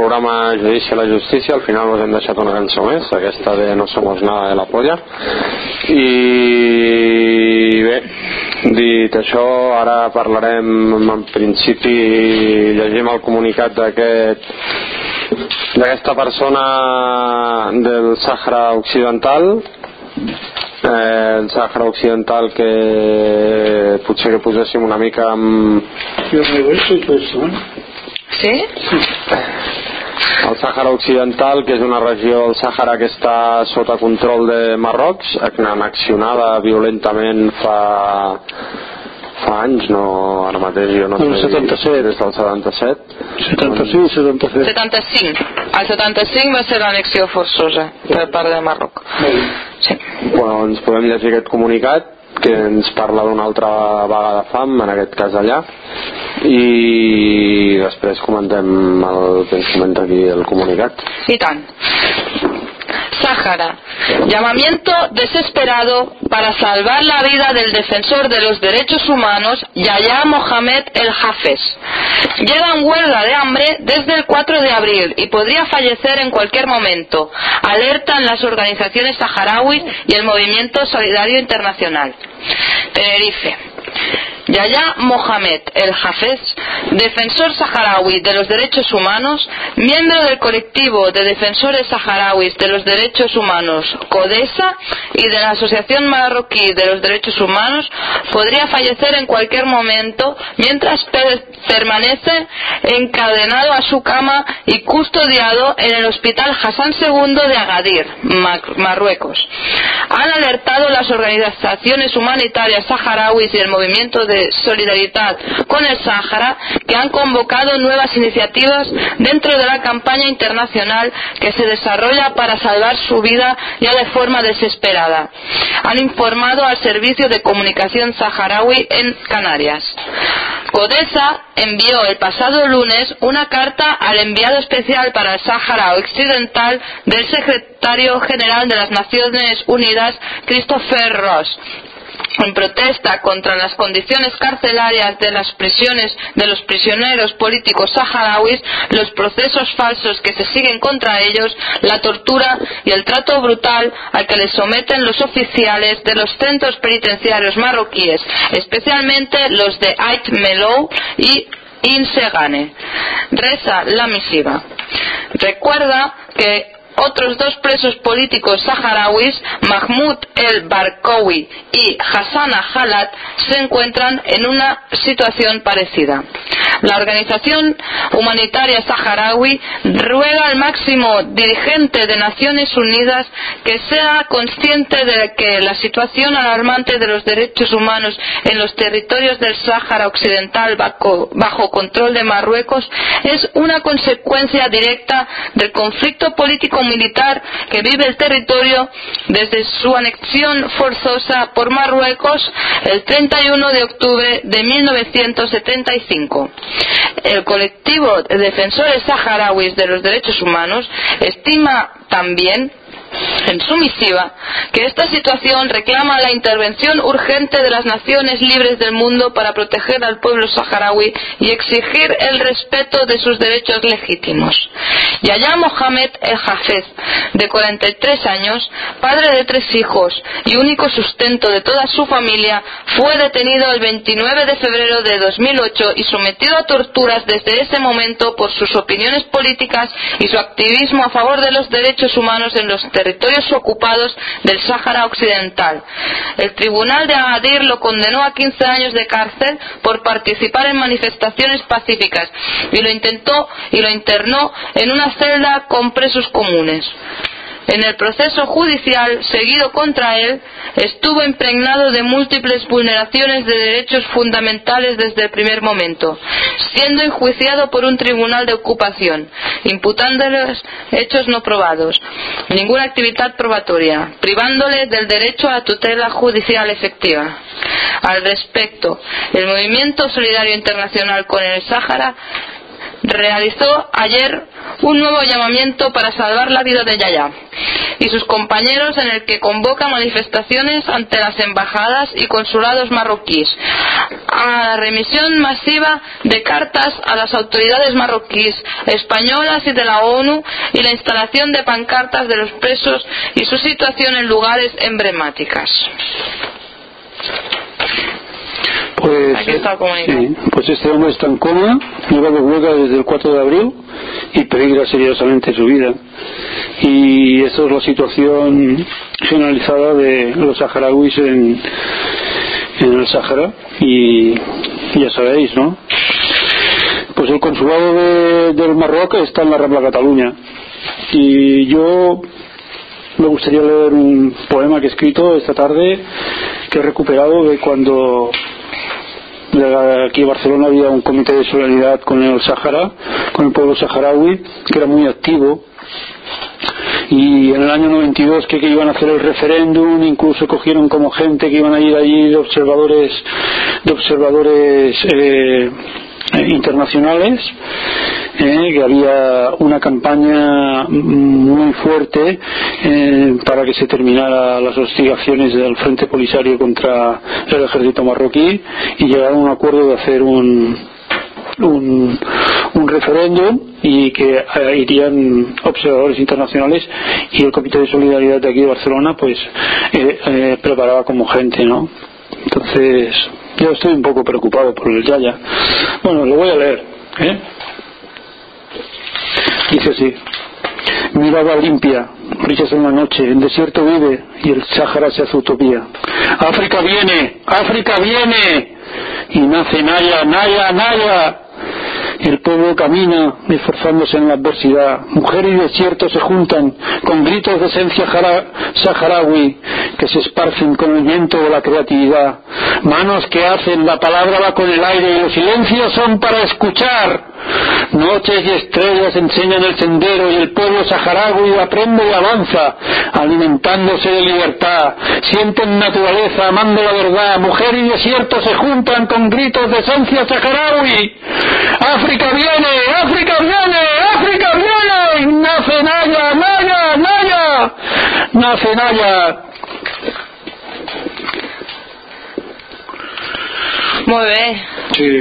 Speaker 2: programa Judici a la Justícia. Al final us hem deixat una cançó més, aquesta de No somos nada de la polla. I bé, dit això, ara parlarem, en principi llegim el comunicat d'aquest d'aquesta persona del Sàhara Occidental, eh, el Sàhara Occidental, que potser que poséssim una mica amb...
Speaker 3: Sí?
Speaker 2: El Sàhara Occidental, que és una regió del Sàhara que està sota control de Marroc, annexionada violentament fa fa anys, no ara mateix jo no sé,
Speaker 4: setanta-set.
Speaker 2: Des del setanta-set
Speaker 4: setanta-sis, setanta-set.
Speaker 3: setanta-cinc. El setanta-cinc va ser l'annexió forçosa per part de Marroc. Sí.
Speaker 2: Bueno, ens podem llegir aquest comunicat que ens parla d'una altra vaga de fam, en aquest cas allà, i després comentem el que ens comenta aquí el comunicat.
Speaker 3: I tant. Sáhara. Llamamiento desesperado para salvar la vida del defensor de los derechos humanos, Yahya Mohamed El Hafez. Llega en huelga de hambre desde el cuatro de abril y podría fallecer en cualquier momento. Alertan las organizaciones saharauis y el Movimiento Solidario Internacional. Tenerife. Yahya Mohamed El Hafez, defensor saharaui de los derechos humanos, miembro del colectivo de defensores saharauis de los derechos humanos CODESA y de la Asociación Marroquí de los Derechos Humanos, podría fallecer en cualquier momento mientras per permanece encadenado a su cama y custodiado en el Hospital Hassan segundo de Agadir, Marruecos. Han alertado las organizaciones humanitarias saharauis y el movimiento de solidaridad con el Sáhara, que han convocado nuevas iniciativas dentro de la campaña internacional que se desarrolla para salvar su vida ya de forma desesperada. Han informado al Servicio de Comunicación Saharaui en Canarias. CODESA envió el pasado lunes una carta al enviado especial para el Sáhara Occidental del secretario general de las Naciones Unidas, Christopher Ross, en protesta contra las condiciones carcelarias de las prisiones de los prisioneros políticos saharauis, los procesos falsos que se siguen contra ellos, la tortura y el trato brutal al que les someten los oficiales de los centros penitenciarios marroquíes, especialmente los de Ait Melou y Insegane. Reza la misiva. Recuerda que otros dos presos políticos saharauis, Mahmoud El Barkowi y Hassana Halat, se encuentran en una situación parecida. La organización humanitaria saharaui ruega al máximo dirigente de Naciones Unidas que sea consciente de que la situación alarmante de los derechos humanos en los territorios del Sáhara Occidental bajo, bajo control de Marruecos es una consecuencia directa del conflicto político militar que vive el territorio desde su anexión forzosa por Marruecos el treinta y uno de octubre de mil novecientos setenta y cinco. El colectivo de defensores saharauis de los derechos humanos estima también en su misiva que esta situación reclama la intervención urgente de las naciones libres del mundo para proteger al pueblo saharaui y exigir el respeto de sus derechos legítimos. Yahya Mohamed El Hafez, de cuarenta y tres años, padre de tres hijos y único sustento de toda su familia, fue detenido el veintinueve de febrero de dos mil ocho y sometido a torturas desde ese momento por sus opiniones políticas y su activismo a favor de los derechos humanos en los territorios ocupados del Sáhara Occidental. El tribunal de Agadir lo condenó a quince años de cárcel por participar en manifestaciones pacíficas y lo intentó y lo internó en una celda con presos comunes. En el proceso judicial seguido contra él, estuvo impregnado de múltiples vulneraciones de derechos fundamentales desde el primer momento, siendo enjuiciado por un tribunal de ocupación, imputándoles hechos no probados, ninguna actividad probatoria, privándole del derecho a tutela judicial efectiva. Al respecto, el Movimiento Solidario Internacional con el Sáhara realizó ayer un nuevo llamamiento para salvar la vida de Yahya y sus compañeros, en el que convoca manifestaciones ante las embajadas y consulados marroquíes, a la remisión masiva de cartas a las autoridades marroquíes, españolas y de la ONU, y la instalación de pancartas de los presos y su situación en lugares emblemáticas.
Speaker 4: Pues,
Speaker 3: Aquí está el comunicado.
Speaker 4: sí, pues este hombre está en coma, lleva de huelga desde el cuatro de abril y peligra seriosamente su vida. Y esta es la situación generalizada de los saharauis en, en el Sáhara. Y ya sabéis, ¿no? Pues el consulado de, del Marroquí está en la Rambla Cataluña. Y yo me gustaría leer un poema que he escrito esta tarde, que he recuperado de cuando aquí en Barcelona había un comité de solidaridad con el Sáhara, con el pueblo saharaui, que era muy activo, y en el año noventa y dos que, que iban a hacer el referéndum, incluso cogieron como gente que iban a ir allí de observadores de observadores eh, internacionales, eh, que había una campaña muy fuerte eh, para que se terminara las hostigaciones del Frente Polisario contra el ejército marroquí, y llegaron a un acuerdo de hacer un un, un referéndum y que eh, irían observadores internacionales, y el Comité de Solidaridad de aquí de Barcelona pues eh, eh, preparaba como gente, ¿no? Entonces yo estoy un poco preocupado por el Yahya. Bueno, lo voy a leer, ¿eh? Dice así: mirada limpia, brillas en la noche, el desierto vive y el Sáhara se hace utopía. África viene, África viene, y nace Naya, Naya, Naya. El pueblo camina esforzándose en la adversidad. Mujer y desierto se juntan con gritos de esencia saharaui que se esparcen con el viento de la creatividad. Manos que hacen, la palabra va con el aire y los silencios son para escuchar. Noches y estrellas enseñan el sendero y el pueblo saharaui aprende y avanza, alimentándose de libertad. Sienten naturaleza, amando la verdad. Mujer y desierto se juntan con gritos de esencia saharaui. África viene, África viene, África viene. Nace Naya, Naya, Naya. Nace Naya.
Speaker 3: Molt bé.
Speaker 4: Sí.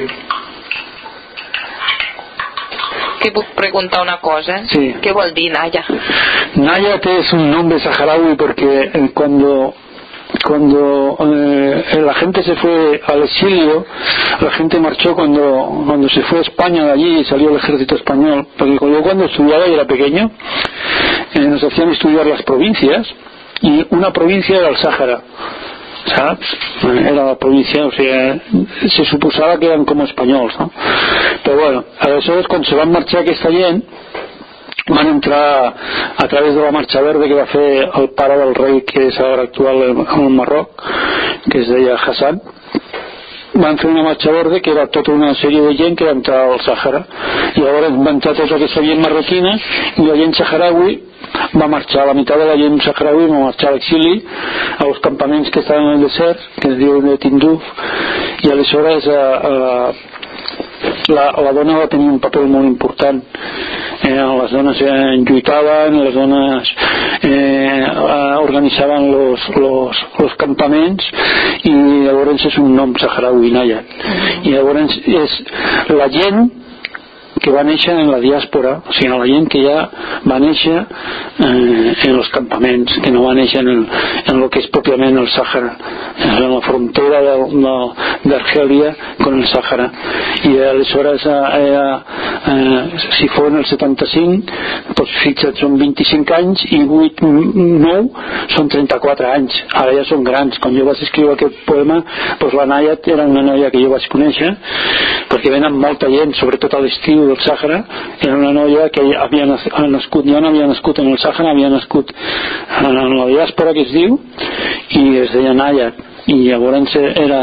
Speaker 3: Que puc preguntar una cosa?
Speaker 4: Sí.
Speaker 3: Què vol dir Naya?
Speaker 4: Naya es un nombre saharaui porque cuando cuando eh, la gente se fue al exilio, la gente marchó cuando cuando se fue a España de allí y salió el ejército español, porque yo cuando estudiaba y era pequeño eh, nos hacían estudiar las provincias, y una provincia era el Sáhara, ¿sabes? Era la provincia, o sea, se suposava que eren com espanyols, no? Però bueno, aleshores quan se van marxar aquesta gent van entrar a través de la marxa verda que va fer el pare del rei que és ara actual en el Marroc, que es deia Hassan. Van fer una marxa verda que era tota una sèrie de gent que va entrar al Sàhara, i llavors va entrar tota aquesta gent marroquina, i la gent saharaui va marxar, la meitat de la gent saharaui va marxar a l'exili, als campaments que estaven en el desert, que es diuen de Tinduf, i aleshores a, a, la, la dona va tenir un paper molt important. Eh, les dones eh, lluitaven, les dones eh, organitzaven los, los, los campaments, i llavors és un nom saharaui, Naya. I llavors és la gent que va néixer en la diàspora, o sigui, la gent que ja va néixer eh, en els campaments, que no va néixer en el, en el que és pròpiament el Sàhara, en la frontera d'Argèlia con el Sàhara. I aleshores eh, eh, si fos en el setanta-cinc, doncs fixa't, són vint-i-cinc anys, i vuit, nou són trenta-quatre anys, ara ja són grans. Quan jo vaig escriure aquest poema, doncs la Naya era una noia que jo vaig conèixer, perquè venen molta gent, sobretot a l'estiu del Sàhara. Era una noia que havia nascut, ja no havia nascut en el Sàhara, havia nascut en la diàspora, que es diu, i es deia Naya, i llavors era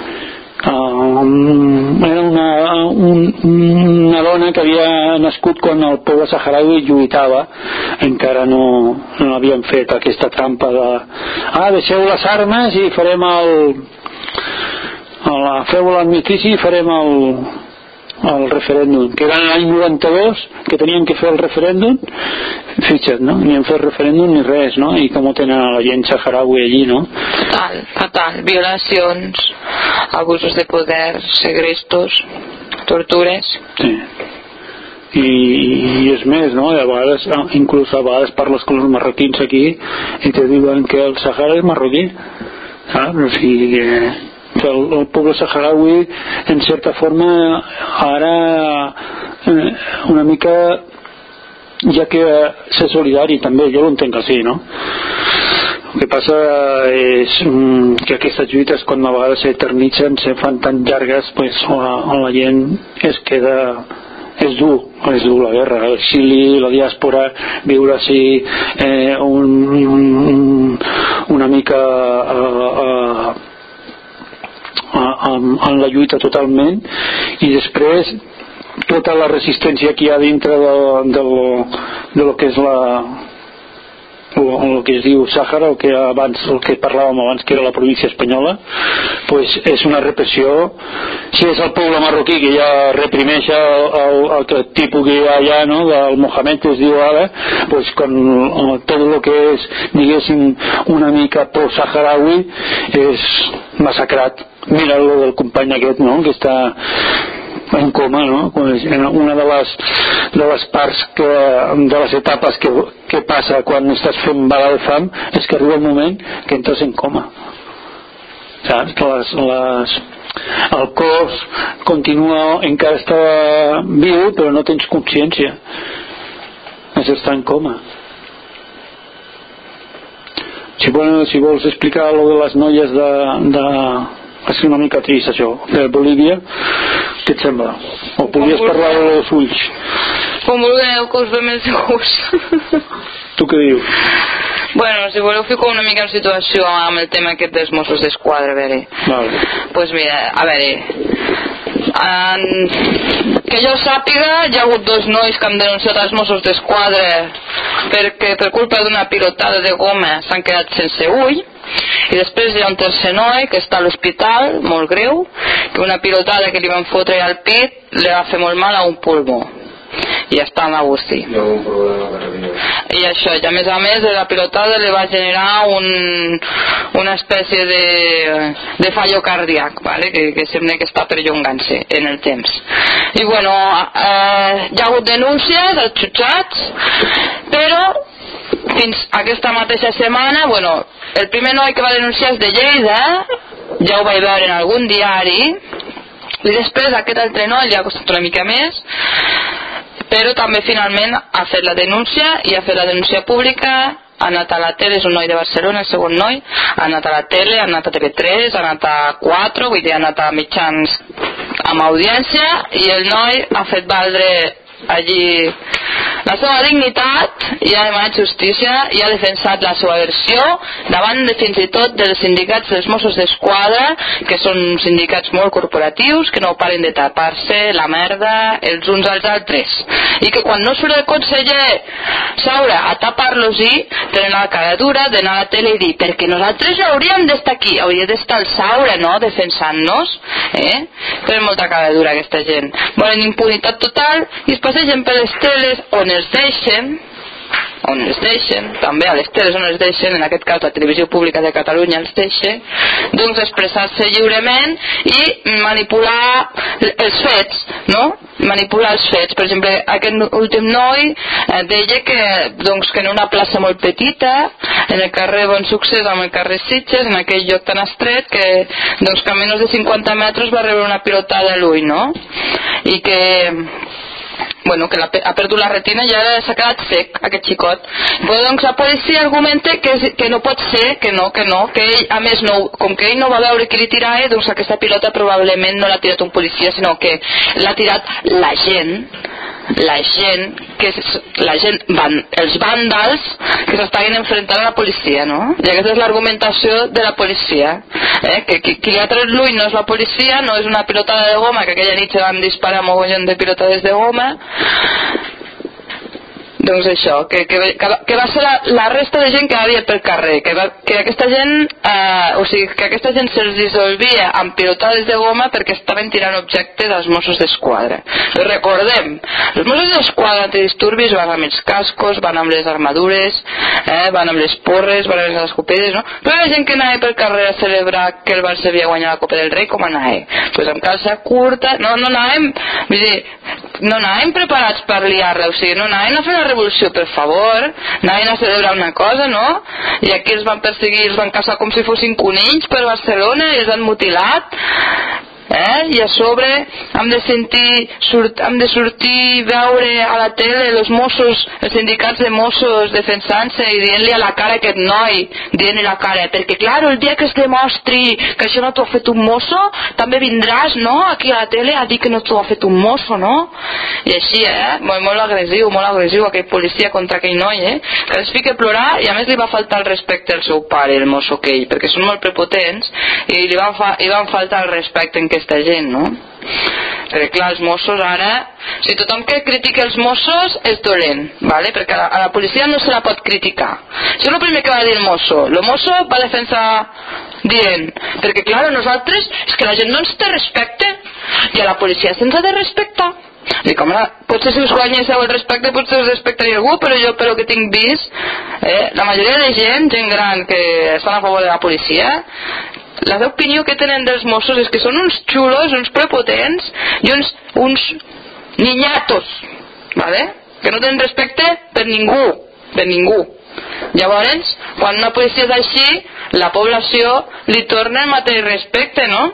Speaker 4: um, era una, un, una dona que havia nascut quan el poble saharaui lluitava, encara no, no havien fet aquesta trampa de ah, deixeu les armes i farem el, el feu l'armistici i farem el al referèndum, que era l'any noranta-dos, que tenien que fer el referèndum, fixa't, no? Ni han fet referèndum ni res, no? I com ho tenen a la gent saharaui allí, no?
Speaker 3: Fatal, fatal, violacions, abusos de poder, segrestos, tortures.
Speaker 4: Sí. I, i és més, no? A vegades, inclús a vegades parles amb els marroquins aquí i te diuen que el Sahara és marroquí, saps? O sigui que el, el poble saharaui en certa forma ara eh, una mica ja que ser solidari també, jo ho entenc així, no? El que passa és que aquestes lluites quan a vegades s'eternitzen, se fan tan llargues, pues, la, la gent es queda, és dur, és dur la guerra, l'exili, la diàspora, viure així eh, un, un, una mica eh, eh, en la lluita totalment, i després tota la resistència que hi ha dintre de, de, lo, de lo que és la el que es diu Sàhara, el que abans, el que parlàvem abans, que era la província espanyola, pues és una repressió. Si és el poble marroquí que ja reprimeix el, el, el tipus que hi ha allà, no? Del Mohamed es diu ara, pues con tot el que és, diguéssim, una mica pro-saharaui és massacrat. Mira lo del company aquest, no? Que està en coma, no? Una de les, de les parts que, de les etapes que, que passa quan estàs fent vaga de fam és que arriba el moment que entres en coma, saps? Les, les, el cos continua, encara està viu però no tens consciència, és estar en coma. Si, bueno, si vols explicar lo de les noies de, de és una mica trist això, de Bolívia, què et sembla? O podries parlar dels ulls?
Speaker 3: Com vulgueu, que us ve més de gust.
Speaker 4: Tu què dius?
Speaker 3: Bueno, si voleu ficar una mica en situació amb el tema aquest dels Mossos d'Esquadra, a veure.
Speaker 4: Vale.
Speaker 3: Pues mira, a veure, en... que jo sàpiga, hi ha hagut dos nois que han denunciat als Mossos d'Esquadra perquè per culpa d'una pilotada de goma s'han quedat sense ull. I després hi ha un tercer noi que està a l'hospital, molt greu, que una pilotada que li van fotre al pit li va fer molt mal a un pulmó i està en Agustí. I això, i a més a més la pilotada li va generar un, una espècie de, de fallo cardíac, ¿vale? que, que sembla que està perllongant-se en el temps. I bueno, eh, hi ha hagut denúncies als jutjats, però fins aquesta mateixa setmana, bueno, el primer noi que va denunciar és de Lleida, ja ho vaig veure en algun diari, i després aquest altre noi li ha costat una mica més, però també finalment ha fet la denúncia i ha fet la denúncia pública, ha anat a la tele, és un noi de Barcelona, el segon noi, ha anat a la tele, ha anat a T V tres, ha anat a quatre, vull dir, ha anat a mitjans amb audiència, i el noi ha fet valdre allí la seva dignitat i ha demanat justícia i ha defensat la seva versió davant de fins i tot dels sindicats dels Mossos d'Esquadra, que són sindicats molt corporatius, que no paren de tapar-se la merda els uns als altres, i que quan no surt el conseller Saura a tapar-los-hi tenen la cara dura d'anar a la tele i dir perquè nosaltres no hauríem d'estar aquí, hauria d'estar el Saura, no?, defensant-nos, eh? Tenen molta cara dura aquesta gent, volen impunitat total i es passegen per les teles on els deixen, on els deixen, també a les teles on els deixen, en aquest cas la televisió pública de Catalunya els deixa, doncs expressar-se lliurement i manipular els fets, no? Manipular els fets. Per exemple, aquest últim noi eh, deia que, doncs, que en una plaça molt petita, en el carrer Bon Succés amb el carrer Sitges, en aquell lloc tan estret, que, doncs, que a menys de cinquanta metres va rebre una pilotada a l'ull, no? I que bueno, que la, ha perdut la retina i ja s'ha quedat sec aquest xicot. Però doncs la policia argumenta que, que no pot ser, que no, que no, que ell, a més no, com que ell no va veure qui li tirava, doncs aquesta pilota probablement no l'ha tirat un policia, sinó que l'ha tirat la gent, la gent, que és, la gent, van, els vàndals que s'estaven enfrontant a la policia, no? I aquesta és l'argumentació de la policia, eh? que qui, qui li ha tret l'ull no és la policia, no és una pilotada de goma, que aquella nit se van disparar mogollon de pilotades de goma. doncs això, que, que, que va ser la, la resta de gent que va dir pel carrer, que, va, que aquesta gent eh, o sigui, que aquesta gent se'ls dissolvia amb pilotades de goma perquè estaven tirant objectes als Mossos d'Esquadra. Però recordem, els Mossos d'Esquadra antidisturbis van amb els cascos, van amb les armadures, eh, van amb les porres, van amb les escopetes, no? Però la gent que anava pel carrer a celebrar que el Barça havia guanyat la Copa del Rei, com anava? Pues amb calça curta, no, no anàvem, vull dir, no anàvem preparats per liar-la, o sigui, no anàvem a fer una revolució, per favor, anàvem a celebrar una cosa, no? I aquí els van perseguir, els van caçar com si fossin conills per Barcelona i els han mutilat, eh? I a sobre hem de sentir surt, hem de sortir veure a la tele els Mossos, els sindicats de Mossos defensant-se i dient-li a la cara a aquest noi, dient-li a la cara, perquè clar, el dia que es demostri que això no t'ho ha fet un mosso, també vindràs, no?, aquí a la tele a dir que no t'ho ha fet un mosso, no? I així, eh? Molt, molt agressiu, molt agressiu aquell policia contra aquell noi, eh? Que es fica a plorar i a més li va faltar el respecte al seu pare, el mosso aquell, perquè són molt prepotents i li van, fa, li van faltar el respecte en aquesta gent, no? Perquè clar, els Mossos ara, si tothom que critica els Mossos és dolent, ¿vale? Perquè a la, a la policia no se la pot criticar. Això és el primer que va dir el Mosso. El Mosso va defensar dient, perquè clar, nosaltres és que la gent no ens té respecte i a la policia se'ns ha de respectar. Dic, home, potser si us guanyéssiu el respecte potser us respectaria algú, però jo pel que tinc vist, eh, la majoria de gent, gent gran que estan a favor de la policia, la opinió que tenen dels Mossos és que són uns xulos, uns prepotents i uns, uns niñatos, ¿vale? Que no tenen respecte per ningú, per ningú. Llavors, quan una policia és així, la població li torna a mateix respecte, no?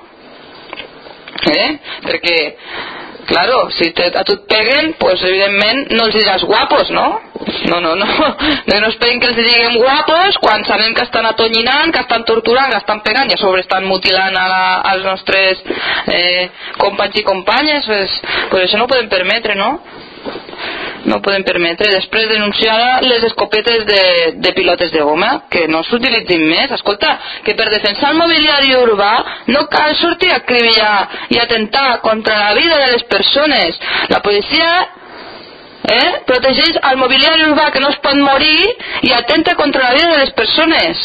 Speaker 3: Eh? Perquè claro, si te, a tu et peguen, pues evidentment no els diràs guapos, no? No, no, no. No, no esperin que els diguem guapos quan sabem que estan atonyinant, que estan torturant, que estan pegant i a sobre estan mutilant a la, als nostres eh, companys i companyes, pues, pues això no ho podem permetre, no? No ho podem permetre. Després denunciar les escopetes de, de pilotes de goma, que no s'utilitzin més. Escolta, que per defensar el mobiliari urbà no cal sortir a acribillar i atentar contra la vida de les persones. La policia eh, protegeix el mobiliari urbà que no es pot morir i atenta contra la vida de les persones.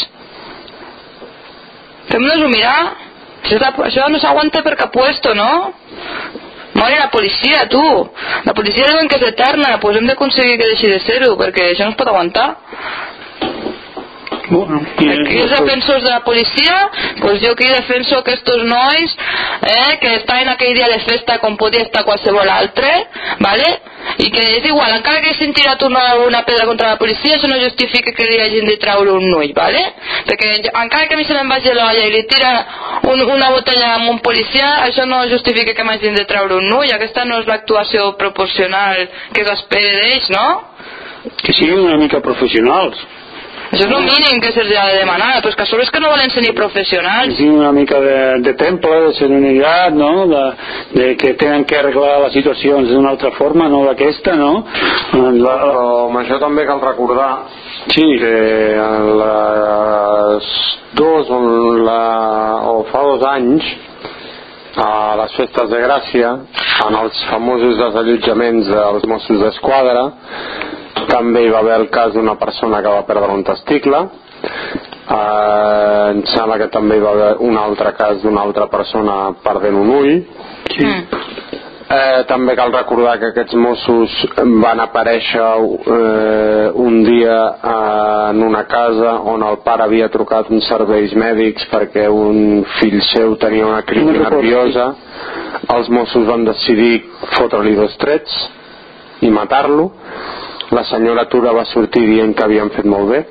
Speaker 3: Fem-nos-ho mirar. Això no s'aguanta per cap puesto, no? Mori la policia, tu. La policia diuen que és eterna, pues hem d'aconseguir que deixi de ser-ho, perquè això no es pot aguantar. Bueno, aquí els defensors de la policia, pues jo aquí defenso aquests nois eh, que estaven aquell dia de festa com podia estar qualsevol altre, ¿vale? I que és igual, encara que hagin tirat una, una pedra contra la policia, això no justifica que li hagin de treure un ull, ¿vale? Perquè encara que a mi se me'n vagi l'olla i li tira un, una botella amb un policia, això no justifica que m'hagin de treure un ull. Aquesta no és l'actuació proporcional que s'espera d'ells, no?
Speaker 4: Que siguin una mica professionals.
Speaker 3: Això és el mínim que se'ls ha de demanar, però és que a sobre és que no volen ser ni professionals.
Speaker 4: Sí, una mica de, de temple, de serenitat, no? De, de que tenen que arreglar les situacions d'una altra forma, no d'aquesta, no?
Speaker 2: La... Però amb això també cal recordar sí. que les dos o, la, o fa dos anys a les festes de Gràcia, en els famosos desallotjaments dels Mossos d'Esquadra, també hi va haver el cas d'una persona que va perdre un testicle. Eh, em sembla que també hi va haver un altre cas d'una altra persona perdent un ull. Sí. Eh, també cal recordar que aquests Mossos van aparèixer eh, un dia eh, en una casa on el pare havia trucat uns serveis mèdics perquè un fill seu tenia una crisi nerviosa. Els Mossos van decidir fotre-li dos trets i matar-lo. La senyora Tura va sortir dient que havien fet molt bé.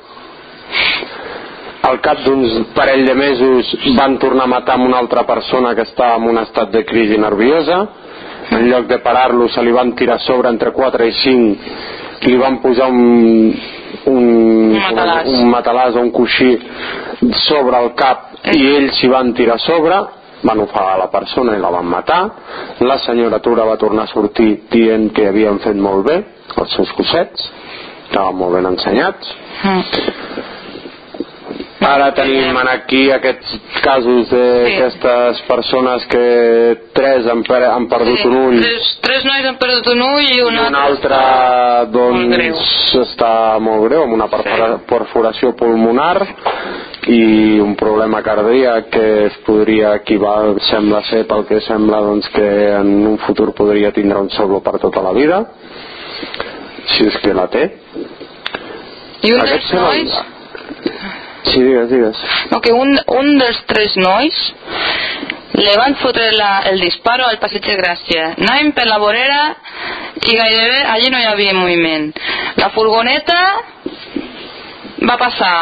Speaker 2: Al cap d'uns parell de mesos van tornar a matar amb una altra persona que estava en un estat de crisi nerviosa. En lloc de parar-lo se li van tirar a sobre entre quatre i cinc, li van posar un, un, matalàs. un matalàs o un coixí sobre el cap i ells s'hi van tirar a sobre, van ofegar la persona i la van matar. La senyora Tura va tornar a sortir dient que havien fet molt bé els seus cossets, estaven molt ben ensenyats.
Speaker 3: Mm.
Speaker 2: Ara tenim aquí aquests casos d'aquestes sí. persones que tres han, per, han perdut sí. un ull.
Speaker 3: Tres, tres nois han perdut un ull i un,
Speaker 2: I un altre doncs està molt greu, amb una perfora, perforació pulmonar i un problema cardíac que es podria equivaler, sembla ser pel que sembla doncs, que en un futur podria tindre un solo per tota la vida, si és que la té.
Speaker 3: I un dels nois...
Speaker 2: Sí, digues, digues.
Speaker 3: No, que un, un dels tres nois le van fotre la, el disparo al passeig de Gràcia. Anàvem per la vorera i gairebé allí no hi havia moviment. La furgoneta va passar.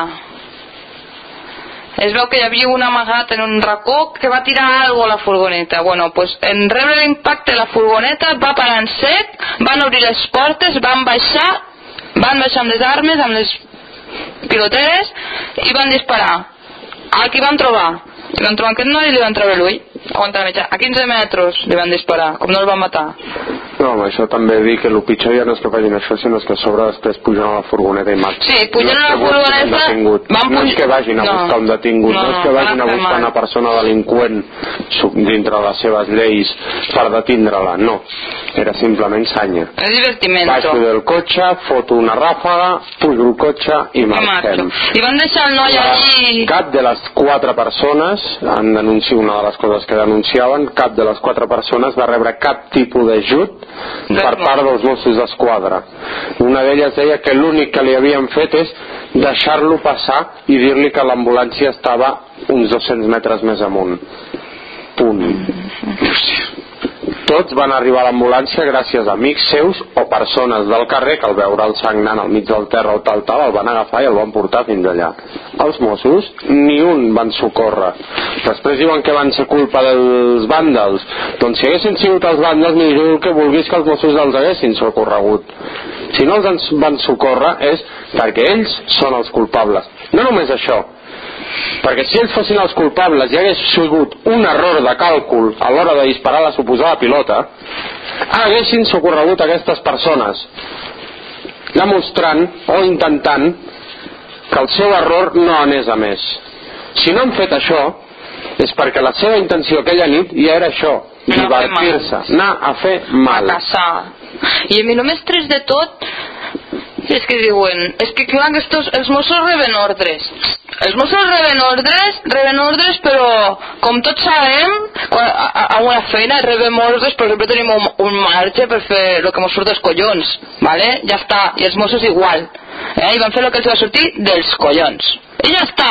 Speaker 3: Es veu que hi havia un amagat en un racó que va tirar algo a la furgoneta. Bueno, pues en rebre l'impacte la furgoneta va parar en sec, van obrir les portes, van baixar, van baixar amb les armes, amb les piloteres i van disparar. A qui van trobar? Li van trobar aquest noi i li van treure l'ull. A quinze metres li van disparar, com no el van matar.
Speaker 2: No, home, això també dir que el pitjor ja no és que facin això, sinó que a sobre després pugen a la furgoneta i marxen.
Speaker 3: Sí, pugen a la furgoneta...
Speaker 2: Van no és que vagin a buscar un detingut, no, no, no és que vagin a buscar una persona delinqüent dintre de les seves lleis per detindre-la, no. Era simplement sanya.
Speaker 3: És divertimento.
Speaker 2: Baixo del cotxe, foto una ràfaga, pujo el cotxe i marxem.
Speaker 3: I van deixar el noi allí...
Speaker 2: Cap de les quatre persones, han denunciat una de les coses que denunciaven, cap de les quatre persones va rebre cap tipus d'ajut per part dels Mossos d'Esquadra. Una d'elles deia que l'únic que li havien fet és deixar-lo passar i dir-li que l'ambulància estava uns dos-cents metres més amunt. Punt. Tots van arribar a l'ambulància gràcies a amics seus o persones del carrer que al veure el sagnant al mig del terra o tal tal el van agafar i el van portar fins allà. Els Mossos ni un van socórrer. Després diuen que van ser culpa dels vàndals. Doncs si haguessin sigut els vàndals ni diu que vulguis que els Mossos els haguessin socorregut. Si no els van socórrer és perquè ells són els culpables. No només això, perquè si ells fossin els culpables i hagués sigut un error de càlcul a l'hora de disparar la suposada pilota, haguessin socorregut aquestes persones, demostrant o intentant que el seu error no anés a més. Si no han fet això és perquè la seva intenció aquella nit ja era això, divertir-se, anar a fer mal,
Speaker 3: a caçar. I a mi el més trist de tot és que diuen, és que clar que estos, els Mossos reben ordres. Els Mossos reben ordres, reben ordres, però com tots sabem, quan, a, a una feina rebem ordres, però sempre tenim un, un marge per fer el que ens surt dels collons, ¿vale? Ja està, i els Mossos igual, eh? I van fer el que els va sortir dels collons, i ja està.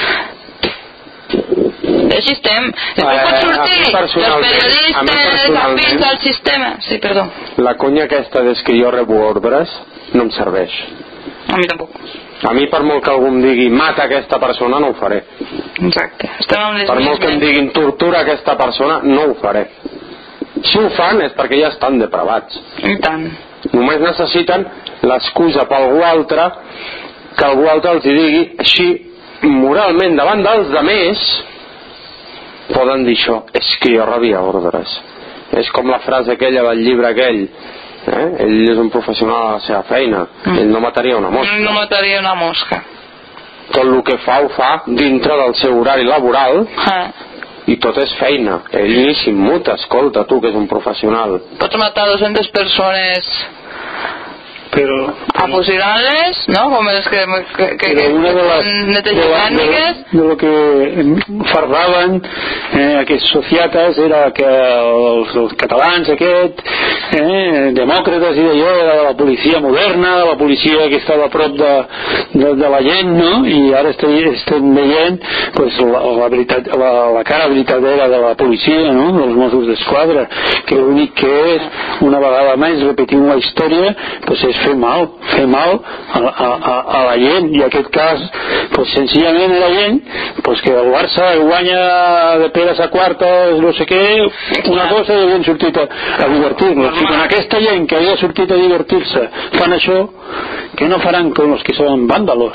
Speaker 3: Així estem. Després pot sortir els periodistes afins al sistema. Sí, perdó.
Speaker 2: La conya aquesta des que jo rebo ordres no em serveix.
Speaker 3: A mi tampoc.
Speaker 2: A mi per molt que algú em digui mata aquesta persona no ho faré.
Speaker 3: Exacte. Estem amb les
Speaker 2: per molt que em diguin tortura aquesta persona no ho faré. Si ho fan és perquè ja estan depravats.
Speaker 3: I tant.
Speaker 2: Només necessiten l'excusa per algú altre que algú altre els digui així moralment davant dels demés poden dir això, és que jo rebia ordres. És com la frase aquella del llibre aquell, eh? Ell és un professional a la seva feina, mm. ell no mataria una mosca.
Speaker 3: No mataria una mosca.
Speaker 2: Tot el que fa ho fa dintre del seu horari laboral ah. i tot és feina. Ell ni s'immuta, escolta tu que és un professional.
Speaker 3: Pots matar dues-centes persones
Speaker 4: però
Speaker 3: afusilarles, ¿no? Com és que, que, que, que
Speaker 4: una de les
Speaker 3: netejar tècniques
Speaker 4: de, de lo que fardaven eh, aquests sociates era que els, els catalans aquest eh, demòcrates i d'allò era de la policia moderna, de la policia que estava a prop de, de, de la gent, no? I ara estem, estem veient pues, la, la, veritat, la, la cara veritatera de la policia, no? Dels Mossos d'Esquadra, que l'únic que és una vegada més repetir una història pues, és fer mal, fer mal a, a, a, a la gent, i en aquest cas pues, senzillament era gent pues, que el Barça guanya de peres a quartes no sé què, una cosa i havien sortit a, a divertir-nos. I quan aquesta gent que havia sortit a divertir-se fan això, que no faran com els que són vàndalos,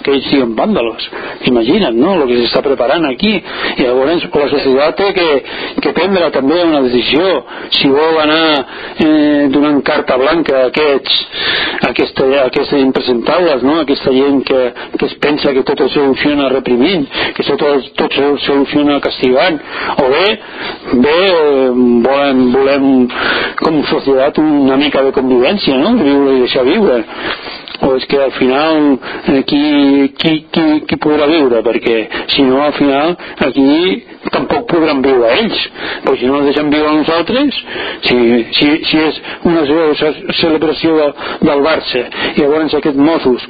Speaker 4: que ells siguin vàndalos. Imagina't, no?, el que s'està preparant aquí. I llavors la societat té que, que prendre també una decisió, si vol anar eh, donant carta blanca a aquests, a aquesta, a aquestes impresentables, no?, aquesta gent que, que es pensa que tot es soluciona reprimint, que tot, tot se soluciona castigant, o bé, bé eh, volem, volem com societat una mica de convivència, no?, viure i deixar viure. O és que al final eh, qui, qui, qui, qui podrà viure, perquè si no al final aquí tampoc podran viure ells, però si no ens deixen viure a nosaltres, si, si, si és una celebració del, del Barça i llavors aquests Mossos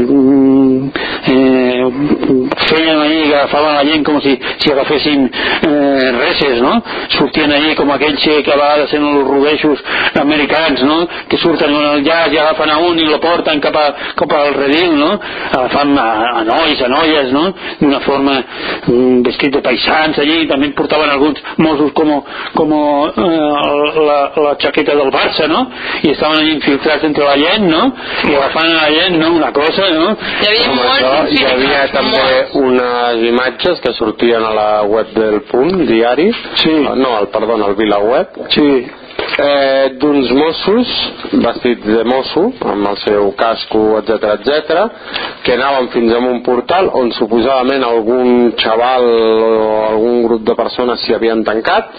Speaker 4: mm, eh, feien allí, agafaven la gent com si, si agafessin eh, reses, no?, sortien allí com aquells que a vegades en els rodejos americans, no?, que surten en el llaç i agafen a un i lo porten cap a, cap al redil, no?, agafant a, a nois, a noies, no?, d'una forma mm, vestit de paisans allí, també portaven alguns Mossos com, com eh, la, la jaqueta del Barça, no?, i estaven allí infiltrats entre la gent, no?, i agafant a la gent, no?, una cosa, no?,
Speaker 3: hi havia,
Speaker 2: com
Speaker 3: molt,
Speaker 2: això, hi havia també unes imatges que sortien a la web del Punt diari,
Speaker 4: sí.
Speaker 2: no, el, perdona, el VilaWeb,
Speaker 4: sí.
Speaker 2: Eh, d'uns Mossos vestits de mosso amb el seu casco, etc etc, que anaven fins a un portal on suposadament algun xaval o algun grup de persones s'hi havien tancat,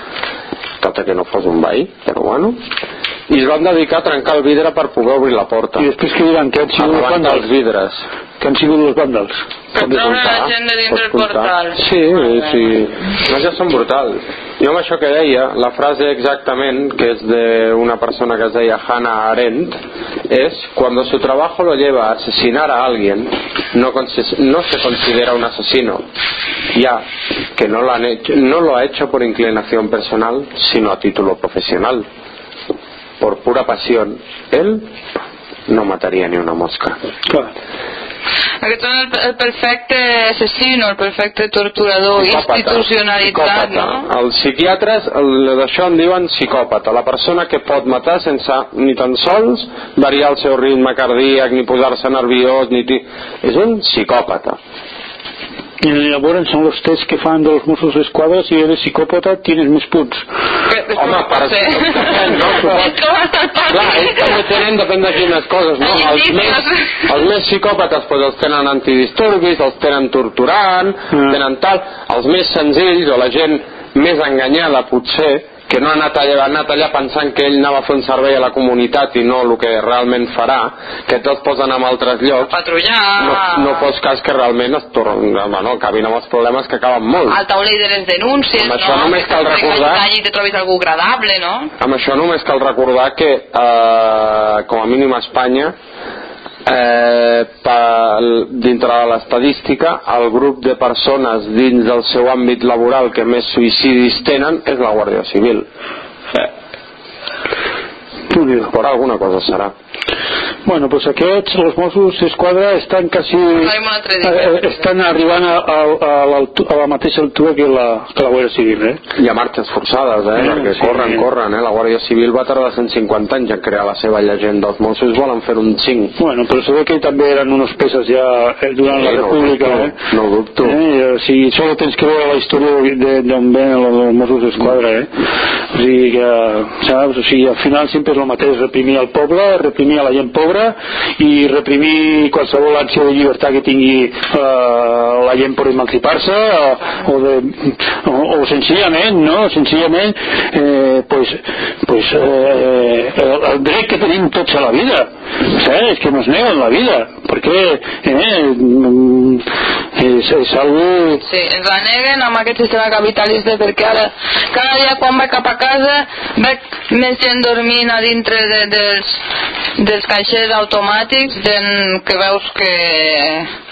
Speaker 2: tot que no fos un veí, però bueno, i es van dedicar a trencar el vidre per poder obrir la porta.
Speaker 4: I després que diran que han sigut els vàndals,
Speaker 2: vidres.
Speaker 4: que han sigut els vàndals,
Speaker 3: per treure la gent de dins del portal.
Speaker 2: Sí, sí, no, ja són brutals. Jo amb això que deia, la frase exactament, que és d'una persona que es deia Hannah Arendt, es: cuando su trabajo lo lleva a asesinar a alguien, no, no se considera un asesino, ya que no lo, han hecho, no lo ha hecho por inclinación personal, sino a título profesional. Por pura pasión, él no mataría ni una mosca.
Speaker 4: Clar.
Speaker 3: Aquest és el, el perfecte assassino, el perfecte torturador psicòpata, institucionalitzat, psicòpata. No?
Speaker 2: Els psiquiatres d'això en diuen psicòpata, la persona que pot matar sense ni tan sols variar el seu ritme cardíac, ni posar-se nerviós, ni t... és un psicòpata.
Speaker 4: I llavors són els tests que fan dels Mossos d'Esquadra, si eres psicòpata tienes més punts.
Speaker 2: Home, per depèn, no? Clar, ells també tenen, depèn de quines coses, no? Els més, els més psicòpates pues, els tenen antidisturbis, els tenen torturant, tenen tal. Els més senzills, o la gent més enganyada potser, que no ha anat allà, ha anat allà pensant que ell anava a fer un servei a la comunitat i no el que realment farà, que tots posen en altres llocs,
Speaker 3: patrullar,
Speaker 2: no, no fos cas que realment es tornen, bueno, acabin amb els problemes que acaben molt.
Speaker 3: al taulell de les denúncies,
Speaker 2: amb això
Speaker 3: no?
Speaker 2: Només cal recordar,
Speaker 3: i te trobis algú agradable, no?
Speaker 2: Amb això només cal recordar que eh, com a mínim a Espanya Eh, per, dintre de l'estadística, el grup de persones dins del seu àmbit laboral que més suïcidis tenen és la Guàrdia Civil. eh. Però alguna cosa serà.
Speaker 4: Bueno, pues aquests, els Mossos d'Esquadra, estan quasi eh, estan arribant a, a, a, a la mateixa altura que la, que la Guàrdia Civil, eh?
Speaker 2: Hi ha marxes forçades, eh? eh perquè sí, corren, corren, eh? La Guàrdia Civil va tardar cent cinquanta anys en crear la seva llegenda, els Mossos volen fer un cinc.
Speaker 4: Bueno, però se ve que també eren unos peces ja eh, durant sí, la República,
Speaker 2: no,
Speaker 4: eh?
Speaker 2: No ho dubto.
Speaker 4: Eh? Si solo tens que veure la història d'on ven els Mossos d'Esquadra, eh? O sigui que, saps? O sigui, al final sempre és el mateix, reprimir el poble, reprimir a la gent pobra i reprimir qualsevol ànsia de llibertat que tingui eh, la gent per emancipar-se o, de, o, o senzillament no? senzillament eh, pues, pues, eh, el, el dret que tenim tots a la vida, saps? Que nos neguen la vida perquè eh, és, és algo...
Speaker 3: Sí, ens la neguen amb aquest sistema capitalista perquè ara cada dia quan vaig cap a casa veig més gent dormint a dintre de, dels, dels caixers automàtics den, que veus que que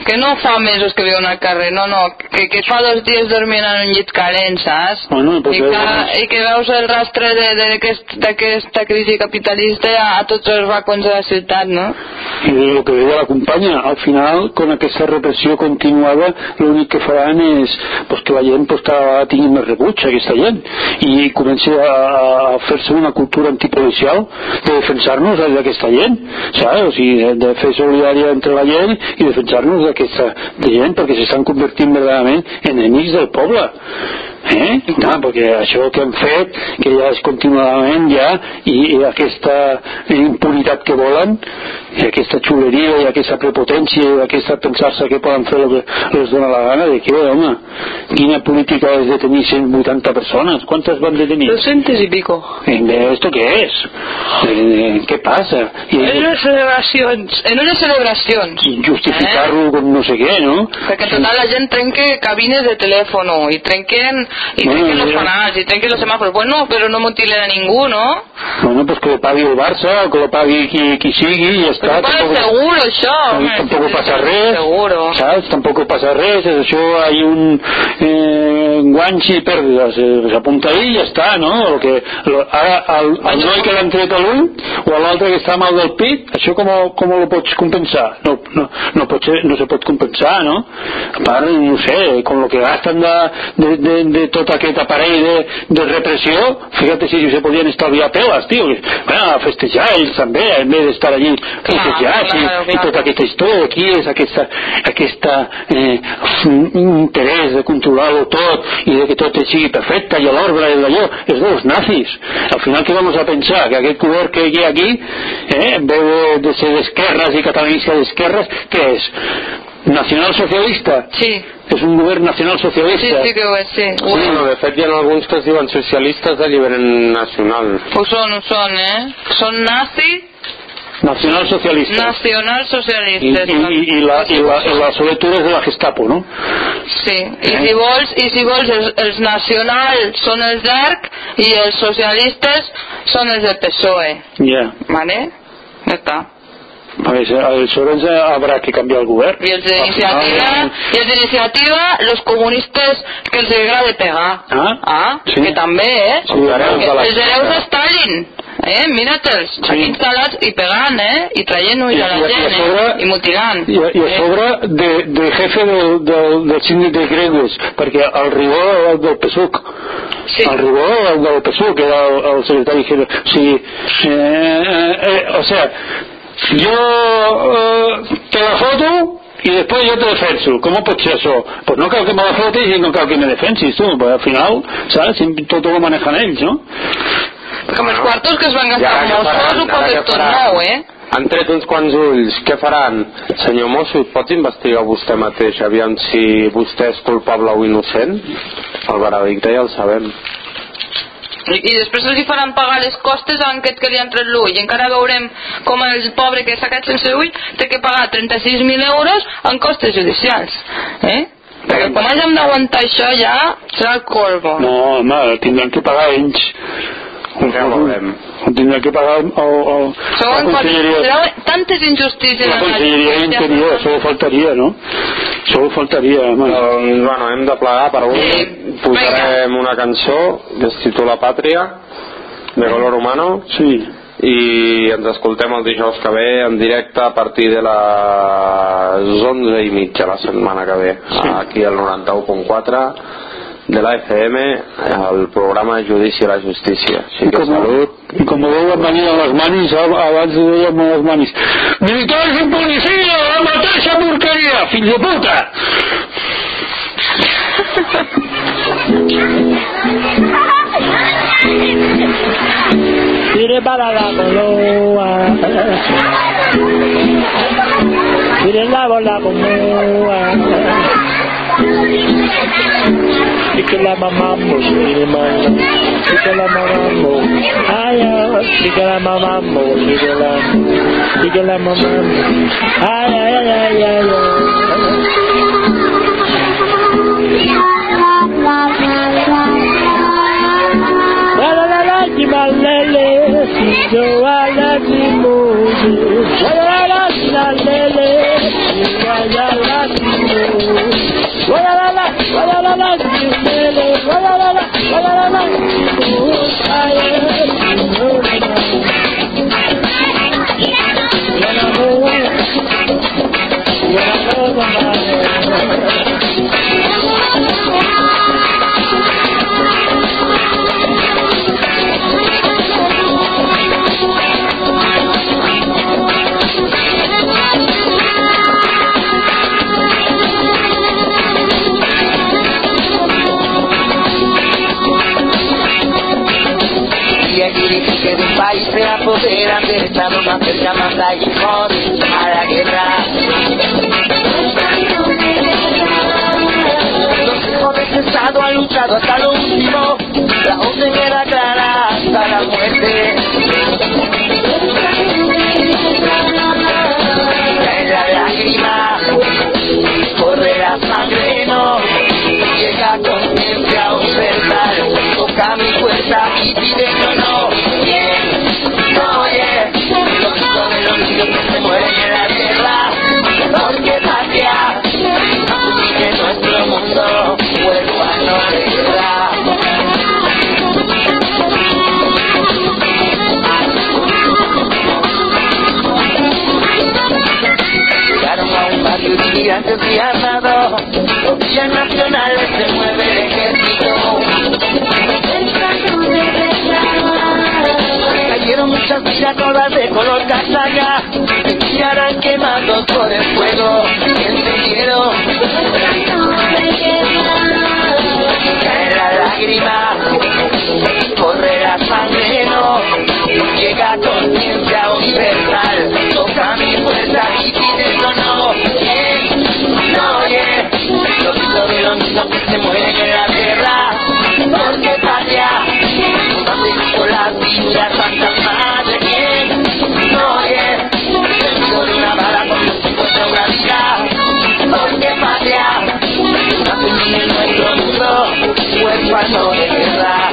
Speaker 3: que no fa mesos que viuen al carrer, no, no, que, que fa dos dies dormint en un llit calent, saps?
Speaker 4: Bueno, pues
Speaker 3: I, que, I que veus el rastre d'aquesta crisi capitalista a tots els racons de la ciutat, no?
Speaker 4: I el que deia la companya, al final, con aquesta repressió continuada, l'únic que faran és pues, que la gent pues, cada vegada tingui més rebuig, aquesta gent, i comenci a, a fer-se una cultura antipolicial de defensar-nos d'aquesta gent, saps? O sigui, de fer solidària entre la gent i defensar-nos d'aquesta gent, perquè s'estan convertint verdaderament en enemics del poble. Eh? No, perquè això que han fet, que ja és continuadament ja, i, i aquesta impunitat que volen, i aquesta xuleria i aquesta prepotència i aquesta pensar-se que poden fer el que els dona la gana, de què, home? Quina política és detenir cent vuitanta persones? Quantes van detenir?
Speaker 3: doscientos y pico.
Speaker 4: ¿Esto qué es? ¿Qué pasa? I,
Speaker 3: en unes celebracions, en unes celebracions.
Speaker 4: Justificar-ho eh? com no sé què, no?
Speaker 3: Perquè en total la gent trenque cabines de telèfon i trenquen y bueno, trenquen los fanals y trenquen los semàfors. Bueno, però no mutilen a ningú, ¿no?
Speaker 4: Bueno, pues que lo pagui el Barça o que lo pagui qui, qui sigui i ja està.
Speaker 3: Però tampoco, seguro això.
Speaker 4: Tampoco passa res.
Speaker 3: Seguro.
Speaker 4: Saps? Tampoco passa res. És això, hay un eh, guanys i pèrdues. S'apunta ahí i ja està, no? El que, lo, ara, el, el noi que l'han tret a l'ull o a l'altre que està mal del pit, això com, com lo pots compensar? No, no, no, pot ser, no se pot compensar, no? A part, no sé, con lo que gasten de, de, de, de tot aquest aparell de, de repressió, fíjate si se podien estalviar peles, tio. Bueno, a festejar ells també, en vez d'estar allí festejar, i, i tota aquesta història aquí és aquesta, aquesta eh, interès de controlar-ho tot i de que tot sigui perfecte i a l'ordre i d'allò, és dels nazis. Al final què vamos a pensar? Que aquest govern que hi ha aquí, eh, en vez de, de ser d'esquerres i catalanista d'esquerres, què és? Nacional-socialista?
Speaker 3: Sí.
Speaker 4: És un govern nacional-socialista?
Speaker 3: Sí, sí que ho és, sí.
Speaker 2: Sí, no, de fet hi ha alguns que es diuen socialistes d'alliberament nacional.
Speaker 3: Ho són, ho són, eh? Són nazi...
Speaker 4: Nacional-socialistes.
Speaker 3: Nacional-socialistes.
Speaker 4: I, i, i, la, i, la, i la soletura és de la Gestapo, no?
Speaker 3: Sí, i si vols, i si vols els, els nacionals són els D E R C i els socialistes són els del P S O E.
Speaker 4: Ja. Yeah.
Speaker 3: Vale? Ja està.
Speaker 4: Aleshores habrá que cambiar el govern.
Speaker 3: I els d'iniciativa, i els d'iniciativa, los comunistes que els agrada pegar.
Speaker 4: Ah?
Speaker 3: Ah, sí. Que també, eh?
Speaker 4: Sí, els
Speaker 3: hereus de Stalin. Eh, mira-te'ls, sí. Aquí instal·lats i pegant, eh? I traient ulls a la gent, i, sobre, eh? I mutilant.
Speaker 4: I, i a sobre de, de jefe del, del, del síndic de Greuges, perquè el Ribó era el del P S U C. Sí. El Ribó era el del P S U C, era el, el secretari general. O sigui, eh, eh, eh, o sea, yo eh, te la foto y después yo te defenso. ¿Cómo pot ser això? Pues no cal que me la fotis i no cal que me defensis tu, pues al final, ¿sabes? Tot ho manejan ells, no?
Speaker 3: Perquè amb els quartos que es van gastar Mossos ho pot tot nou, eh?
Speaker 2: Han tret uns quants ulls, què faran? Senyor Mosso, pot investigar vostè mateix, aviam si vostè és culpable o innocent? El veredicte ja el sabem.
Speaker 3: I, i després els hi faran pagar les costes a aquest que li han tret l'ull i encara veurem com el pobre que s'ha quedat sense ull té que pagar trenta-sis mil euros en costes judicials, eh? Perquè com hàgim d'aguantar això ja serà el colmo.
Speaker 4: No, home, tindran que pagar ells.
Speaker 2: Ja ho veurem.
Speaker 4: Tindrà que pagar el, el, la conselleria.
Speaker 3: Tantes injustícies
Speaker 4: la conselleria interior, això ho faltaria, no? Això ho faltaria, home.
Speaker 2: Doncs, bueno, hem de plegar per avui. Sí. Posarem una cançó que es titula Pàtria, de Color Humano.
Speaker 4: Sí.
Speaker 2: I ens escoltem el dijous que ve en directe a partir de les onze i mitja la setmana que ve, sí. Aquí al noranta-u punt quatre de la F M, el programa Judici a la Justícia. Així que com, salut.
Speaker 4: I com veuen venir a les manis, abans ho dèiem a les manis, militars i policia, la mateixa porqueria, fills de puta! Tire para la coloa, tire la bola como y que la mamamos, mire mamá, y que la mamamos, ay, ay, y que la mamamos, y que la, y que la mamamos, ay, ay, ay, ay, ay, la la la la, chimalele, si yo a la chimuji, la la la la lele, si yo a la
Speaker 1: Que de un país se apoderan del Estado, no acercamos a a la guerra. Los hijos de ese Estado han luchado hasta lo último, la orden era clara hasta la muerte. Cae la lágrima, corre la sangre, no llega conciencia a observar, toca mi puerta y pide no, no. Que se mueren en la tierra, porque patria, que nuestro mundo huérfano de guerra. Llegaron a un barrio de gigantes y armados, los días nacionales se mueve el ejército. Cayeron muchas vidas todas de color casaca, y harán quemados por el fuego que encendieron. Cae la lágrima, corre la sangre, no llega conciencia universal, toca mi puerta y pide no, no, ¿quién? No oye los gritos de los niños que se mueren en la tierra, porque patria, con las vidas Santa Madre, ¿quién? No oye el grito de una bala cuando se encuentra una vida, porque patria, nace en nuestro mundo huérfano de guerra.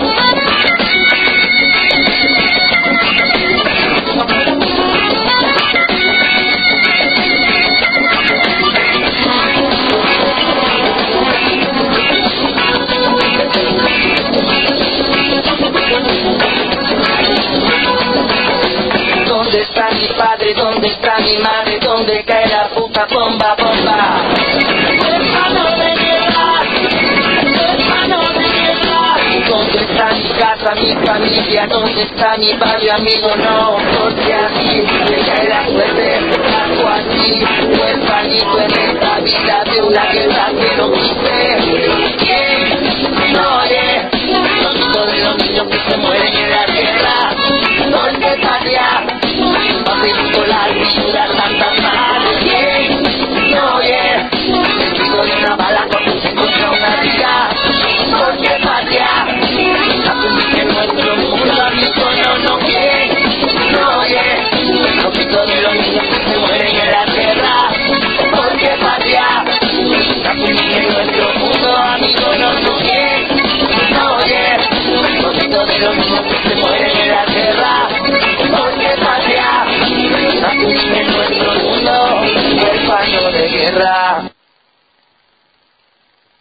Speaker 1: ¿Dónde está mi padre? ¿Dónde está mi madre? ¿Dónde cae la puta bomba, bomba? Hermano de guerra, hermano de guerra. ¿Dónde está mi casa, mi familia? ¿Dónde está mi barrio, amigo? No, porque así me cae la suerte, algo así, huérfanito en esta vida de una guerra que no quise. ¿Quién? No oye los gritos de los niños que se mueren en la tierra, porque patria, con la vida Santa Madre, ¿quién? No oye el grito de una bala cuando se encuentra una vida, porque patria, nace en nuestro mundo, amigo, no, no, ¿quién? No oye los gritos de los niños que se mueren en la tierra, porque patria, nace en nuestro mundo, amigo, no, no, ¿quién? No oye los gritos de los niños que se mueren en la tierra, porque patria, nace en nuestro mundo huérfano de guerra.